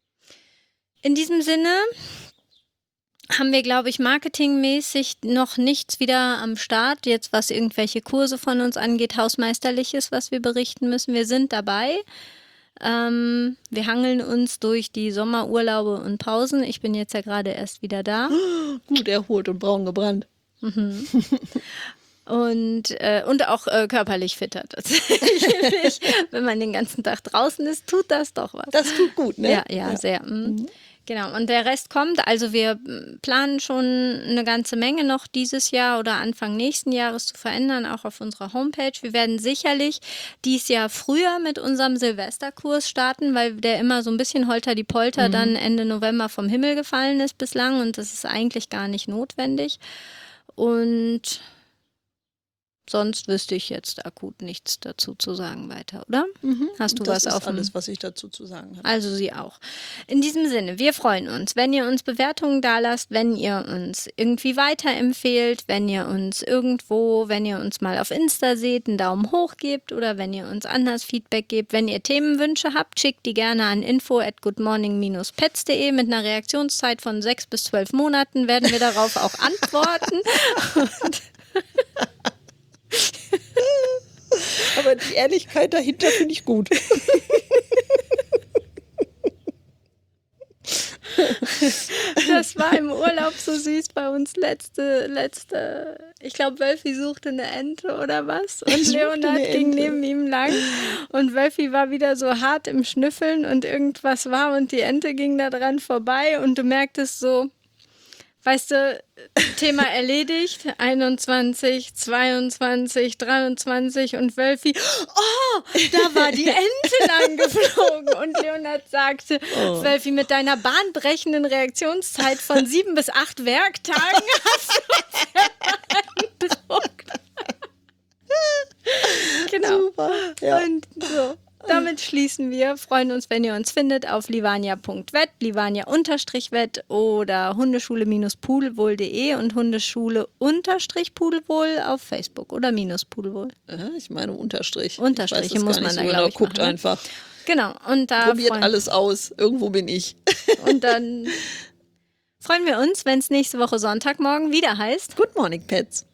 Speaker 2: In diesem Sinne haben wir, glaube ich, marketingmäßig noch nichts wieder am Start, jetzt was irgendwelche Kurse von uns angeht, Hausmeisterliches, was wir berichten müssen. Wir sind dabei. Ähm, wir hangeln uns durch die Sommerurlaube und Pausen. Ich bin jetzt ja gerade erst wieder da.
Speaker 1: Gut erholt und braun gebrannt.
Speaker 2: Mhm. Und, äh, und auch äh, körperlich fitter tatsächlich. Wenn man den ganzen Tag draußen ist, tut das doch was.
Speaker 1: Das tut gut, ne?
Speaker 2: Ja, ja, ja. sehr. Mhm. Genau, und der Rest kommt. Also wir planen schon eine ganze Menge noch dieses Jahr oder Anfang nächsten Jahres zu verändern, auch auf unserer Homepage. Wir werden sicherlich dieses Jahr früher mit unserem Silvesterkurs starten, weil der immer so ein bisschen holter die Polter mhm. dann Ende November vom Himmel gefallen ist bislang und das ist eigentlich gar nicht notwendig. Und sonst wüsste ich jetzt akut nichts dazu zu sagen weiter, oder?
Speaker 1: Mhm.
Speaker 2: Hast du
Speaker 1: das
Speaker 2: was
Speaker 1: ist
Speaker 2: auf dem...
Speaker 1: alles, was ich dazu zu sagen habe.
Speaker 2: Also Sie auch. In diesem Sinne, wir freuen uns, wenn ihr uns Bewertungen da lasst, wenn ihr uns irgendwie weiterempfehlt, wenn ihr uns irgendwo, wenn ihr uns mal auf Insta seht, einen Daumen hoch gebt oder wenn ihr uns anders Feedback gebt. Wenn ihr Themenwünsche habt, schickt die gerne an info at goodmorning dash pets punkt de. Mit einer Reaktionszeit von sechs bis zwölf Monaten werden wir darauf auch antworten. Und
Speaker 1: aber die Ehrlichkeit dahinter finde ich gut.
Speaker 2: Das war im Urlaub so süß bei uns letzte, letzte, ich glaube, Wölfi suchte eine Ente oder was und Leonard ging neben ihm lang und Wölfi war wieder so hart im Schnüffeln und irgendwas war und die Ente ging da dran vorbei und du merktest so, weißt du, Thema erledigt, einundzwanzig, zweiundzwanzig, dreiundzwanzig und Wölfi, oh, da war die Ente lang geflogen. Und Leonard sagte, oh. Wölfi, mit deiner bahnbrechenden Reaktionszeit von sieben bis acht Werktagen hast du uns beeindruckt. Genau.
Speaker 1: Super. Ja.
Speaker 2: Und so. Damit schließen wir. Freuen uns, wenn ihr uns findet auf livania punkt vet, livania-vet oder hundeschule-pudelwohl punkt de und hundeschule-pudelwohl auf Facebook oder minus pudelwohl.
Speaker 1: Ich meine Unterstrich.
Speaker 2: Unterstriche muss man da,
Speaker 1: so
Speaker 2: glaube ich,
Speaker 1: guckt
Speaker 2: machen.
Speaker 1: einfach.
Speaker 2: Genau. Und da
Speaker 1: probiert
Speaker 2: freuen,
Speaker 1: alles aus. Irgendwo bin ich.
Speaker 2: Und dann freuen wir uns, wenn es nächste Woche Sonntagmorgen wieder heißt
Speaker 1: Good Morning Pets.